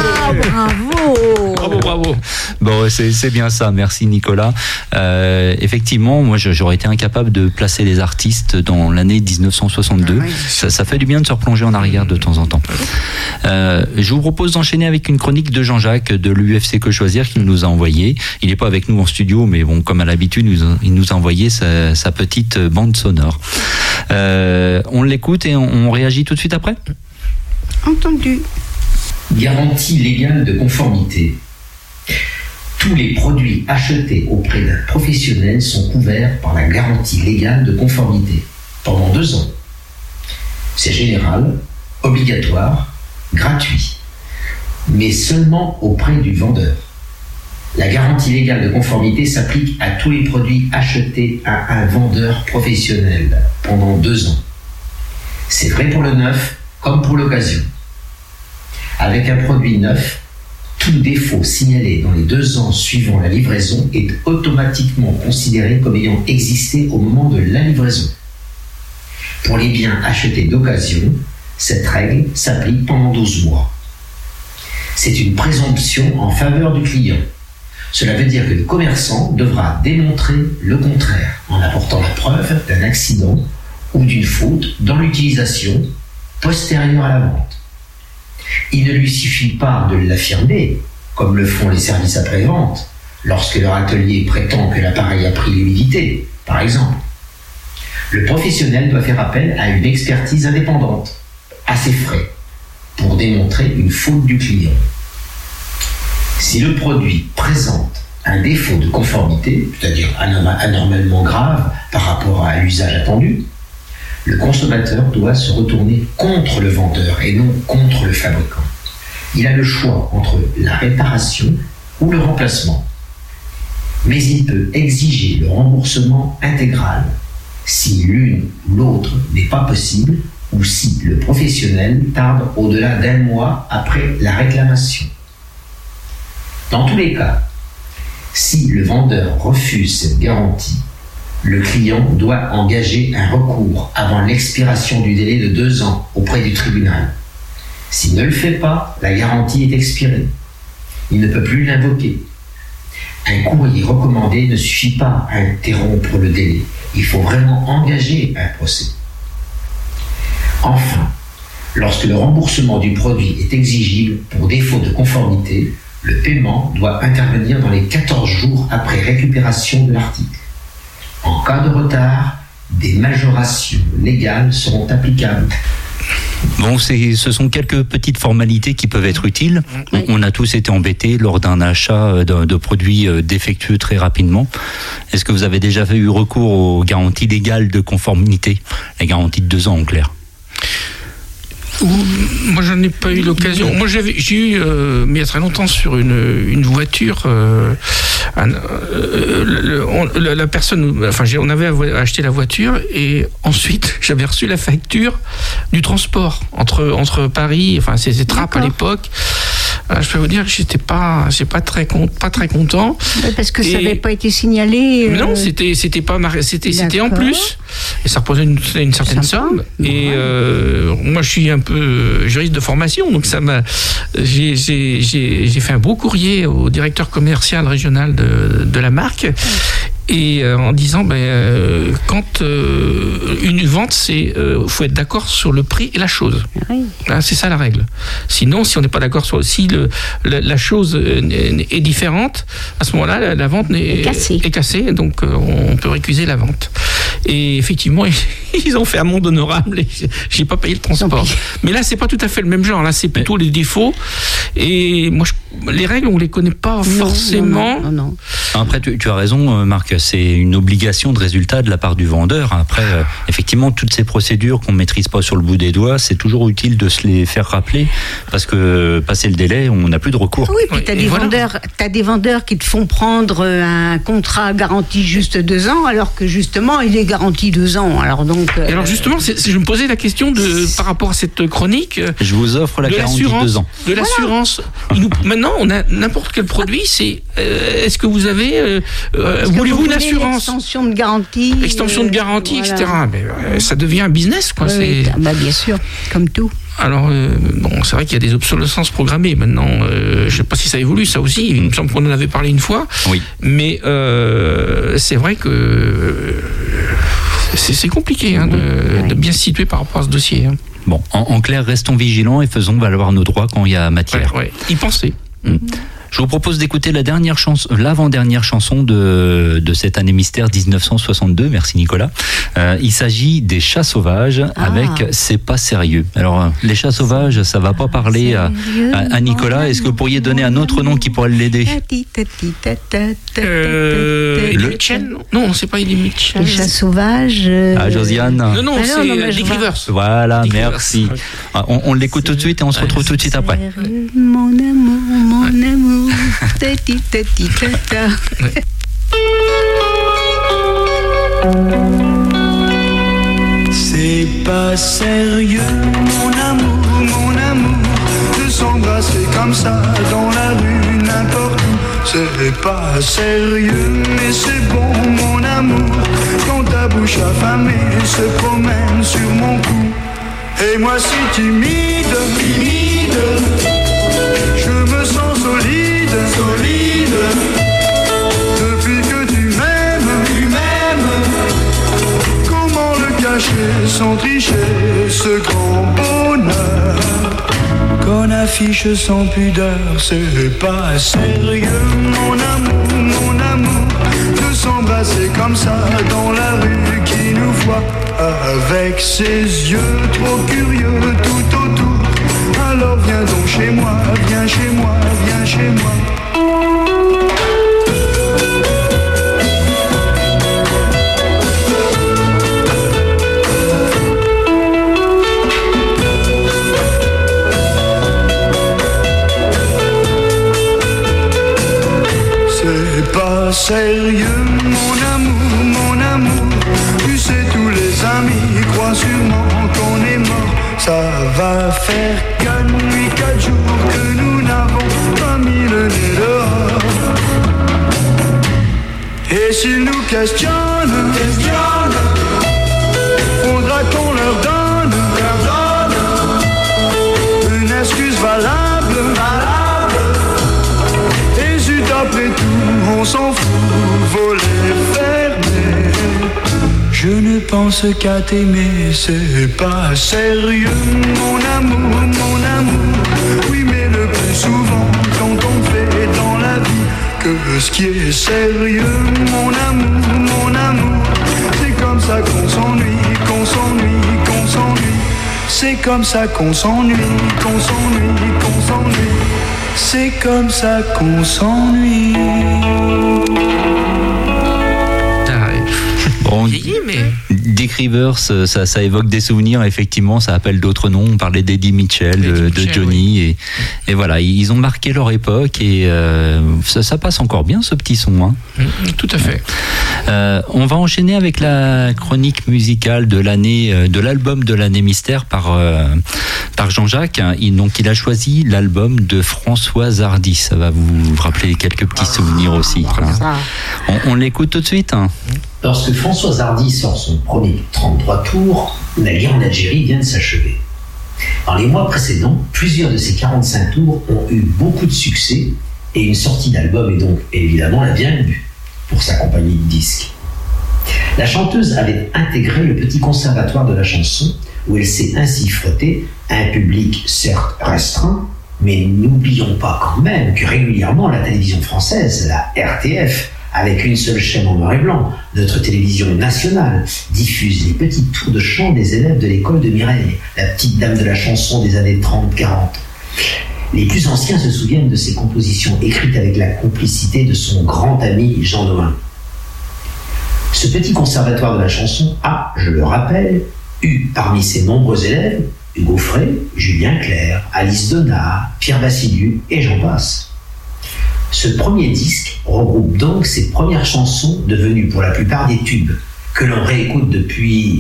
Bravo. Bon, c'est bien ça. Merci Nicolas. Effectivement, moi j'aurais été incapable de placer les artistes dans l'année 1962. Ça fait du bien de se replonger en arrière de temps en temps. Je vous propose d'enchaîner avec une chronique de Jean-Jacques de l'UFC Que Choisir qu'il nous a envoyé. Il n'est pas avec nous en studio, mais bon, comme à l'habitude, il nous a envoyé sa petite bande sonore. On l'écoute et on réagit tout de suite après. Entendu. Garantie légale de conformité. Tous les produits achetés auprès d'un professionnel sont couverts par la garantie légale de conformité pendant 2 ans. C'est général, obligatoire, gratuit, mais seulement auprès du vendeur. La garantie légale de conformité s'applique à tous les produits achetés à un vendeur professionnel pendant 2 ans. C'est vrai pour le neuf comme pour l'occasion. Avec un produit neuf, tout défaut signalé dans les 2 ans suivant la livraison est automatiquement considéré comme ayant existé au moment de la livraison. Pour les biens achetés d'occasion, cette règle s'applique pendant 12 mois. C'est une présomption en faveur du client. Cela veut dire que le commerçant devra démontrer le contraire en apportant la preuve d'un accident ou d'une faute dans l'utilisation postérieure à la vente. Il ne lui suffit pas de l'affirmer, comme le font les services après-vente, lorsque leur atelier prétend que l'appareil a pris l'humidité, par exemple. Le professionnel doit faire appel à une expertise indépendante, à ses frais, pour démontrer une faute du client. Si le produit présente un défaut de conformité, c'est-à-dire anormalement grave par rapport à l'usage attendu, le consommateur doit se retourner contre le vendeur et non contre le fabricant. Il a le choix entre la réparation ou le remplacement. Mais il peut exiger le remboursement intégral si l'une ou l'autre n'est pas possible ou si le professionnel tarde au-delà d'1 mois après la réclamation. Dans tous les cas, si le vendeur refuse cette garantie, le client doit engager un recours avant l'expiration du délai de 2 ans auprès du tribunal. S'il ne le fait pas, la garantie est expirée. Il ne peut plus l'invoquer. Un courrier recommandé ne suffit pas à interrompre le délai. Il faut vraiment engager un procès. Enfin, lorsque le remboursement du produit est exigible pour défaut de conformité, le paiement doit intervenir dans les 14 jours après récupération de l'article. En cas de retard, des majorations légales seront applicables. Bon, ce sont quelques petites formalités qui peuvent être utiles. On a tous été embêtés lors d'un achat de produits défectueux très rapidement. Est-ce que vous avez déjà eu recours aux garanties légales de conformité, la garantie de 2 ans en clair? Moi, j'en ai pas eu l'occasion. Moi, j'ai eu, mais il y a très longtemps, sur une voiture, la personne, enfin, on avait acheté la voiture et ensuite, j'avais reçu la facture du transport entre Paris, enfin, c'est Trappes à l'époque. Je peux vous dire que j'étais pas très content. Parce que ça n'avait pas été signalé. Non, c'était pas c'était en plus. Et ça reposait une certaine somme. Et moi, je suis un peu juriste de formation, donc j'ai fait un beau courrier au directeur commercial régional de la marque. Et en disant, quand une vente, faut être d'accord sur le prix et la chose. Oui. Hein, c'est ça la règle. Sinon, si on n'est pas d'accord si la chose est différente, à ce moment-là, la vente est cassée. Donc, on peut récuser la vente. Et effectivement, ils ont fait amende honorable et j'ai pas payé le transport. Mais là, c'est pas tout à fait le même genre. Là, c'est plutôt les défauts. Et moi, les règles, on les connaît pas forcément. Non. Après, tu as raison, Marc. C'est une obligation de résultat de la part du vendeur. Après, effectivement, toutes ces procédures qu'on ne maîtrise pas sur le bout des doigts, c'est toujours utile de se les faire rappeler parce que passé le délai, on n'a plus de recours. Oui, puis tu as des vendeurs qui te font prendre un contrat garanti juste 2 ans, alors que justement, il est garanti 2 ans. Alors justement, je me posais la question par rapport à cette chronique. Je vous offre la garantie 2 ans. De l'assurance. Maintenant, on a n'importe quel produit. Est-ce que vous avez voulez-vous une assurance? Extension de garantie, etc. Mais, ça devient un business, quoi. Bien sûr, comme tout. Alors, c'est vrai qu'il y a des obsolescences programmées maintenant. Je ne sais pas si ça évolue, ça aussi. Il me semble qu'on en avait parlé une fois. Oui. Mais c'est vrai que c'est compliqué de bien se situer par rapport à ce dossier. Hein. Bon, en clair, restons vigilants et faisons valoir nos droits quand il y a matière. Ouais. Y penser. Je vous propose d'écouter l'avant-dernière chanson de cette année mystère 1962. Merci Nicolas. Il s'agit des Chats sauvages avec C'est pas sérieux. Alors les Chats sauvages, ça va pas parler à Nicolas. Est-ce que vous pourriez donner un autre nom qui pourrait l'aider? Mitchell? Non, c'est pas Eddie Mitchell. Les Chats sauvages. Josiane. Non, c'est Dick Rivers. Voilà, merci. On l'écoute tout de suite et on se retrouve tout de suite après. Mon amour. C'est pas sérieux, mon amour, de s'embrasser comme ça dans la rue, n'importe où. C'est pas sérieux, mais c'est bon, mon amour, quand ta bouche affamée se promène sur mon cou. Et moi si timide, je me sens solide. Depuis que tu m'aimes, comment le cacher sans tricher, ce grand bonheur qu'on affiche sans pudeur. C'est pas sérieux, mon amour, comme ça dans la rue qui nous voit avec ses yeux trop curieux tout autour. Alors viens donc chez moi, viens chez moi, viens chez moi. C'est pas sérieux mon amour. Tu sais tous les amis croient sûrement qu'on est mort. Ça va faire 4 nuits, 4 jours que nous n'avons pas mis le nez dehors. Et s'ils nous questionnent, faudra qu'on leur donne une excuse valable. Et zut, après tout, on s'en fout, voler, fermer. Je ne pense qu'à t'aimer, c'est pas sérieux, mon amour. Oui, mais le plus souvent, quand on fait dans la vie que ce qui est sérieux, mon amour. C'est comme ça qu'on s'ennuie. C'est comme ça qu'on s'ennuie. C'est comme ça qu'on s'ennuie. Bon, Dick Rivers, ça évoque des souvenirs, effectivement, ça appelle d'autres noms. On parlait d'Eddie Mitchell, de Johnny, oui. et voilà, ils ont marqué leur époque et ça passe encore bien ce petit son. Hein. Tout à fait. On va enchaîner avec la chronique musicale de l'année, de l'album de l'année mystère par Jean-Jacques. Donc il a choisi l'album de Françoise Hardy. Ça va vous rappeler quelques petits souvenirs aussi. On l'écoute tout de suite. Hein. Lorsque Françoise Hardy sort son premier 33 tours, la guerre en Algérie vient de s'achever. Dans les mois précédents, plusieurs de ces 45 tours ont eu beaucoup de succès et une sortie d'album est donc évidemment la bienvenue pour sa compagnie de disques. La chanteuse avait intégré le petit conservatoire de la chanson où elle s'est ainsi frottée à un public certes restreint, mais n'oublions pas quand même que régulièrement la télévision française, la RTF, avec une seule chaîne en noir et blanc, notre télévision nationale diffuse les petits tours de chant des élèves de l'école de Mireille, la petite dame de la chanson des années 30-40. Les plus anciens se souviennent de ses compositions écrites avec la complicité de son grand ami Jean Nohain. Ce petit conservatoire de la chanson a, je le rappelle, eu parmi ses nombreux élèves Hugo Frey, Julien Clerc, Alice Donat, Pierre Bassiliou et j'en passe. Ce premier disque regroupe donc ses premières chansons devenues pour la plupart des tubes que l'on réécoute depuis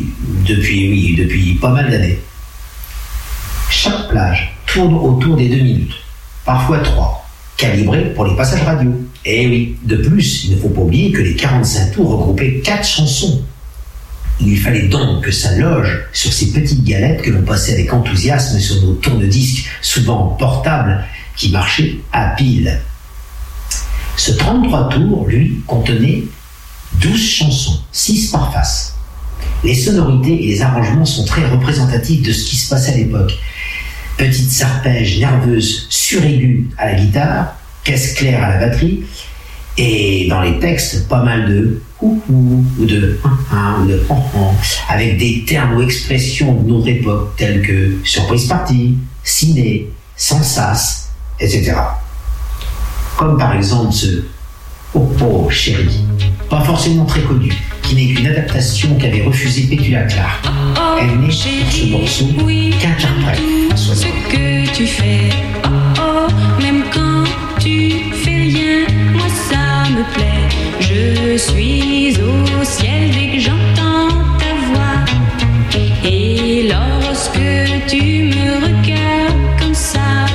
pas mal d'années. Chaque plage tourne autour des 2 minutes, parfois 3, calibrées pour les passages radio. Et oui, de plus, il ne faut pas oublier que les 45 tours regroupaient 4 chansons. Il fallait donc que ça loge sur ces petites galettes que l'on passait avec enthousiasme sur nos tourne-disques, souvent portables, qui marchaient à pile. Ce 33 tours, lui, contenait 12 chansons, 6 par face. Les sonorités et les arrangements sont très représentatifs de ce qui se passait à l'époque. Petite sarpège nerveuse suraiguë à la guitare, caisse claire à la batterie, et dans les textes, pas mal de ou de ou de avec des termes ou expressions de notre époque tels que surprise party, ciné, sans sas, etc. Comme par exemple ce oh chérie, pas forcément très connu, qui n'est qu'une adaptation qu'avait refusée Petula Clark. Elle n'est pour ce morceau qu'interprète. Ce que tu fais, même quand tu fais rien, moi ça me plaît. Je suis au ciel dès que j'entends ta voix. Et lorsque tu me regardes comme ça,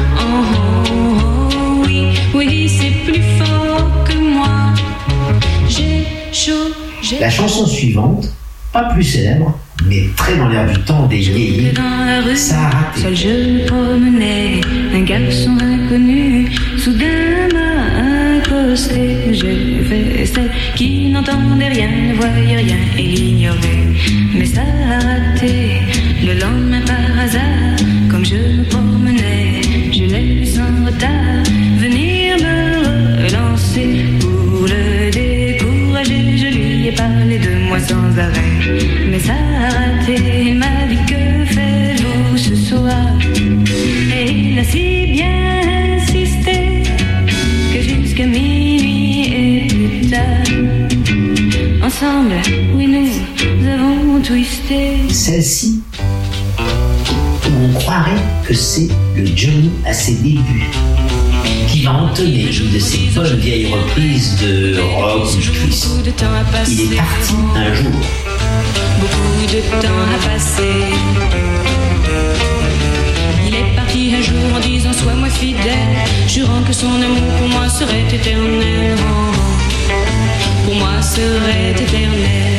oui, c'est plus fort que moi. J'ai chaud. La chanson suivante, pas plus célèbre, mais très dans l'air du temps des vieillis, ça a raté. Seul je me promenais, un garçon inconnu, soudain m'a accosté. J'ai fait celle qui n'entendait rien, ne voyait rien et l'ignorait. Mais ça a raté, le lendemain par hasard, comme je me promenais, je l'ai vu sans retard venir me relancer. Pour le décourager, je lui ai sans arrêt, mais ça a raté. Il m'a dit que faites-vous ce soir, et il a si bien insisté que jusqu'à minuit et plus tard, ensemble, oui nous avons twisté. Celle-ci, on croirait que c'est le Johnny à ses débuts, qui va entonner une de ces bonnes vieilles reprises de rock ou twist. Il est parti un jour. Beaucoup de temps a passé. Il est parti un jour en disant sois-moi fidèle, jurant que son amour pour moi serait éternel. Pour moi serait éternel.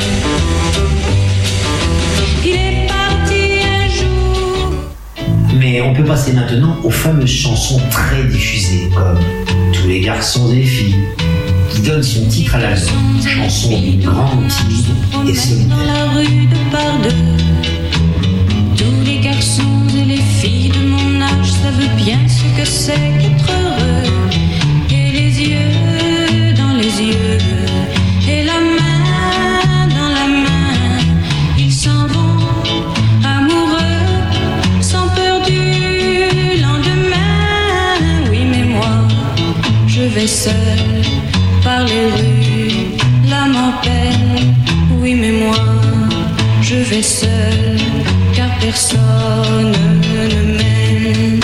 Il est parti un jour. Mais on peut passer maintenant aux fameuses chansons très diffusées, comme Tous les garçons et les filles, qui donne son titre à l'album, chanson d'une grande timide et solitaire. Dans la rue de par deux, tous les garçons et les filles de mon âge savent bien ce que c'est qu'être heureux. Et les yeux dans les yeux, et la main dans la main, ils s'en vont amoureux, sans peur du lendemain. Oui, mais moi, je vais seul par les rues, l'âme en peine. Oui, mais moi, je vais seul, car personne ne m'aime.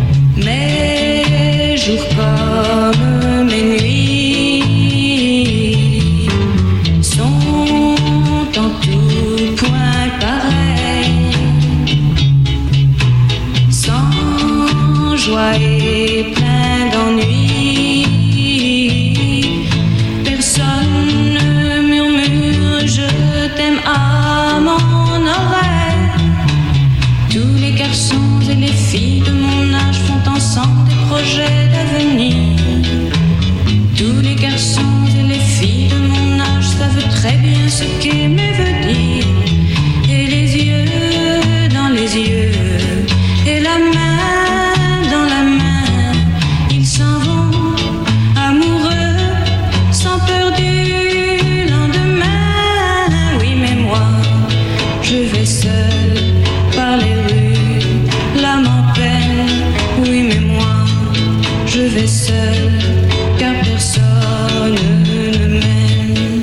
Mes jours comme mes nuits sont en tout point pareils, sans joie et plein d'ennui. Personne ne murmure je t'aime à mon oreille. Tous les garçons et les filles de mon âge font ensemble des projets d'avenir. Tous les garçons et les filles de mon âge savent très bien ce qu'aimer veut dire. Et les yeux dans les yeux, et la main dans la main, ils s'en vont amoureux, sans peur du lendemain. Oui, mais moi, je vais seul par les rues, l'âme en peine. Oui, mais moi, je vais seul, car personne ne m'aime.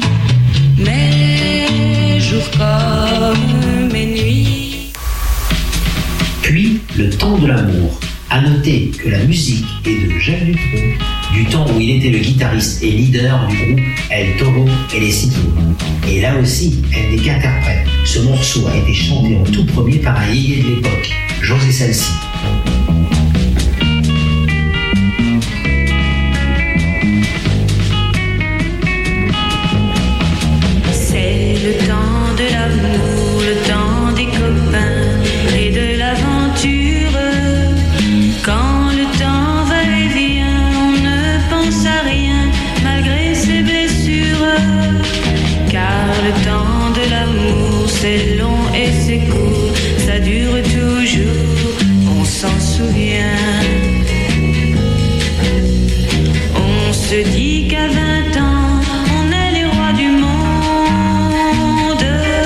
Mes jours comme mes nuits. Puis, le temps de l'amour. À noter que la musique est de Jacques Dutronc, du temps où il était le guitariste et leader du groupe El Toro et les Citrouilles. Et là aussi, elle n'est qu'interprète. Ce morceau a été chanté en tout premier par un yéyé de l'époque, José Salsi. C'est le temps de l'amour, le temps des copains et de l'aventure. Quand le temps va et vient, on ne pense à rien malgré ses blessures. Car le temps de l'amour, c'est long et c'est court, ça dure toujours, on s'en souvient. On se dit qu'à 20 ans, on est les rois du monde,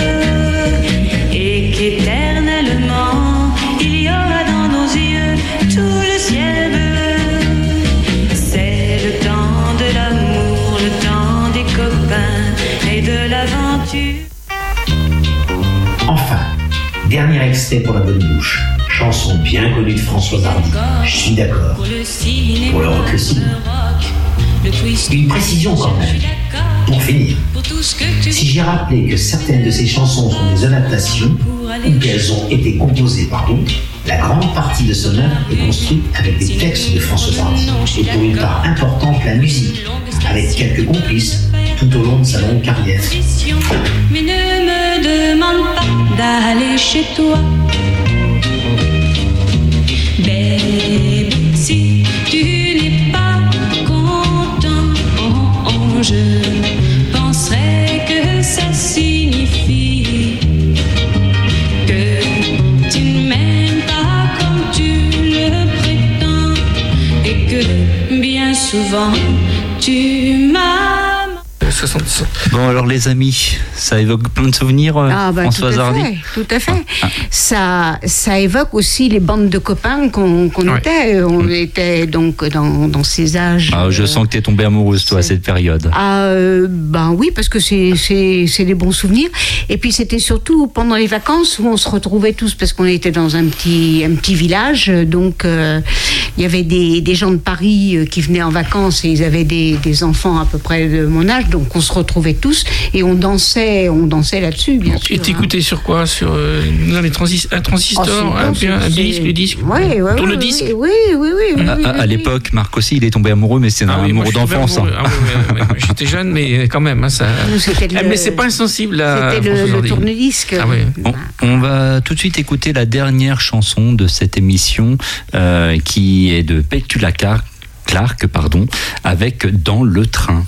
et qu'éternellement, il y aura dans nos yeux tout le ciel bleu. C'est le temps de l'amour, le temps des copains et de l'aventure. Enfin, dernier extrait pour la bonne bouche. Chanson bien connue de Françoise Hardy. Je suis d'accord. Pour le rock aussi. Une précision quand même. Pour finir, si j'ai rappelé que certaines de ces chansons sont des adaptations ou qu'elles ont été composées par d'autres, la grande partie de son œuvre est construite avec des textes de Françoise Hardy et pour une part importante la musique, avec quelques complices tout au long de sa longue carrière. Mais ne me demande pas d'aller chez toi, baby, si tu n'es pas content, je penserais que ça signifie que tu ne m'aimes pas comme tu le prétends et que bien souvent tu m'as. 60. Bon, alors les amis, ça évoque plein de souvenirs, Françoise Hardy. Tout à fait. Ça évoque aussi les bandes de copains qu'on était. On était donc dans ces âges. Je sens que tu es tombée amoureuse, toi, à cette période. Oui, parce que c'est des bons souvenirs. Et puis c'était surtout pendant les vacances où on se retrouvait tous, parce qu'on était dans un petit village. Donc il y avait des gens de Paris qui venaient en vacances et ils avaient des enfants à peu près de mon âge. Donc on se retrouvait tous et on dansait là-dessus, bien sûr. Et t'écoutais sur quoi? Sur un transistor, un disque, tourne-disque? Oui. À l'époque, Marc aussi, il est tombé amoureux, mais c'est un amour d'enfance. J'étais jeune, mais quand même, ça. Mais c'est pas insensible. C'était le tourne-disque. On va tout de suite écouter la dernière chanson de cette émission, qui est de Petula Clark, avec Dans le train.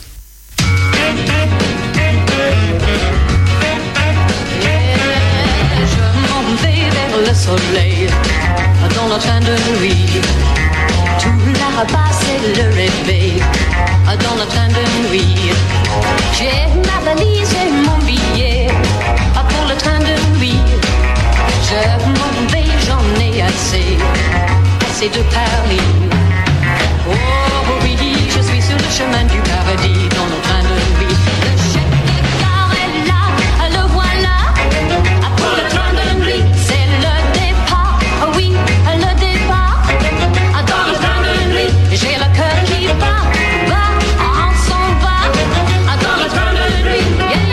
Le soleil dans le train de nuit, tout là-bas c'est le réveil dans le train de nuit. J'ai ma valise et mon billet pour le train de nuit. Je m'en vais, j'en ai assez de Paris. Oh oui, je suis sur le chemin du paradis dans le train de nuit. Le chef de gare est là, le voilà pour le train de nuit. C'est le départ, oui, le départ dans le train de nuit. J'ai le cœur qui bat, on s'en va dans le train de nuit.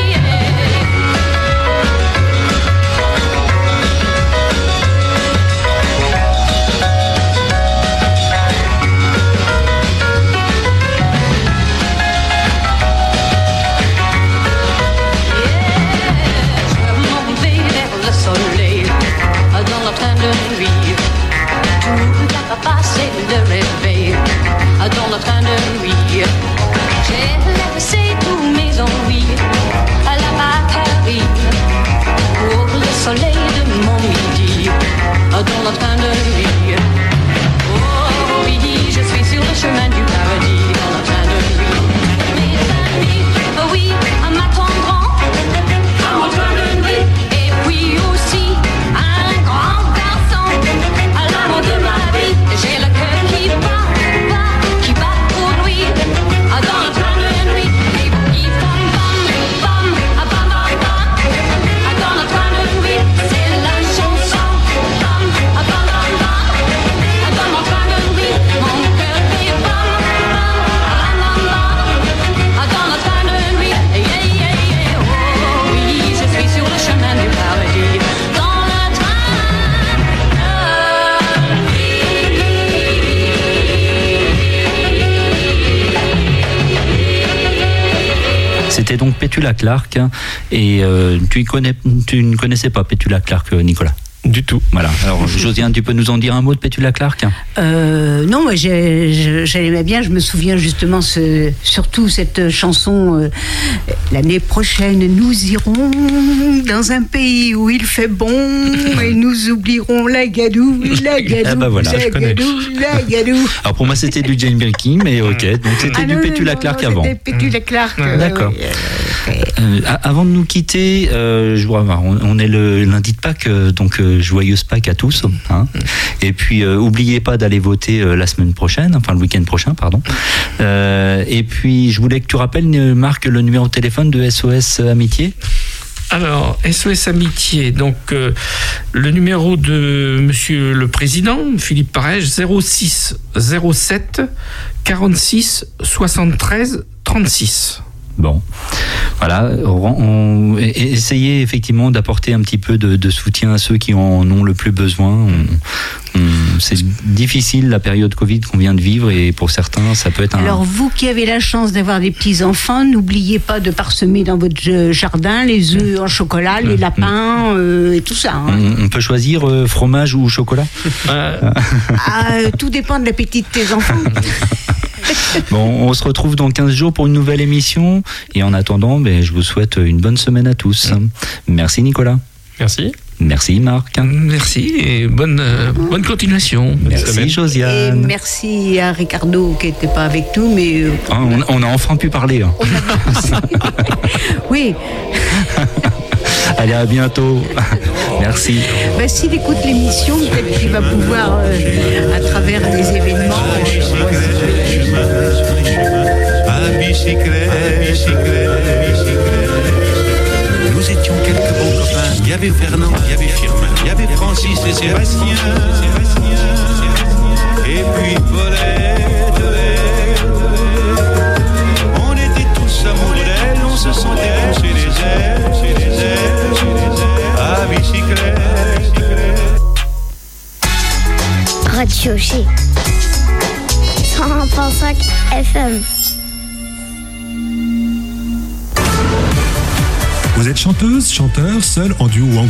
Le réveil dans le train de nuit. J'ai laissé tous mes envies à la Paris pour le soleil de mon midi dans le train de nuit. Oh oui, je suis sur le chemin du paradis dans le train de nuit. Mes amis, oui, m'attendront dans le train de nuit. Et puis aussi un grand garçon à l'amour de ma vie. J'ai le cœur qui bat pour lui dans le train de nuit. Et puis bam bam bam dans le train de nuit. C'est la chanson bam bam dans mon train de nuit. Mon cœur qui bat dans le train de nuit. Oh oui, je suis sur le chemin du paradis dans le train de nuit. C'était donc Petula Clark, et tu ne connaissais pas Petula Clark, Nicolas? Du tout. Voilà. Alors, Josiane, tu peux nous en dire un mot de Petula Clark? Non, moi j'aimais bien, je me souviens justement surtout cette chanson l'année prochaine nous irons dans un pays où il fait bon et nous oublierons la gadoue, la gadoue, voilà, la gadoue, la gadoue. Alors pour moi c'était du Jane Birkin, mais ok, donc c'était du Petula Clark avant. C'était Petula Clark. D'accord. Avant de nous quitter, je vois, on est le lundi de Pâques, donc joyeuse Pâques à tous. Hein. Et puis, oubliez pas d'aller voter la semaine prochaine, enfin le week-end prochain, pardon. Et puis, je voulais que tu rappelles, Marc, le numéro de téléphone de SOS Amitié. Alors, SOS Amitié, donc le numéro de Monsieur le Président, Philippe Parège, 06 07 46 73 36. Bon, voilà, essayez effectivement d'apporter un petit peu de soutien à ceux qui en ont le plus besoin. C'est difficile la période Covid qu'on vient de vivre, et pour certains ça peut être Alors vous qui avez la chance d'avoir des petits-enfants, n'oubliez pas de parsemer dans votre jardin les œufs en chocolat, les lapins et tout ça. Hein. On peut choisir fromage ou chocolat tout dépend de l'appétit de tes enfants. Bon, on se retrouve dans 15 jours pour une nouvelle émission, et en attendant, je vous souhaite une bonne semaine à tous. Merci Nicolas. Merci. Merci Marc. Merci et bonne continuation. Merci Josiane. Et merci à Ricardo qui n'était pas avec nous, mais on a enfin pu parler. Hein. Oui. Allez, à bientôt. Merci. S'il écoute l'émission, peut-être qu'il va pouvoir, à travers des événements... À bicyclette. Nous étions quelques bons copains. Il y avait Fernand, il y avait Firmin, il y avait Francis et Sébastien. Et puis Paulette. On était tous amoureux d'elle, on se sentait pousser les ailes. À bicyclette. Radio G 101.5 FM. Vous êtes chanteuse, chanteur, seul, en duo ou en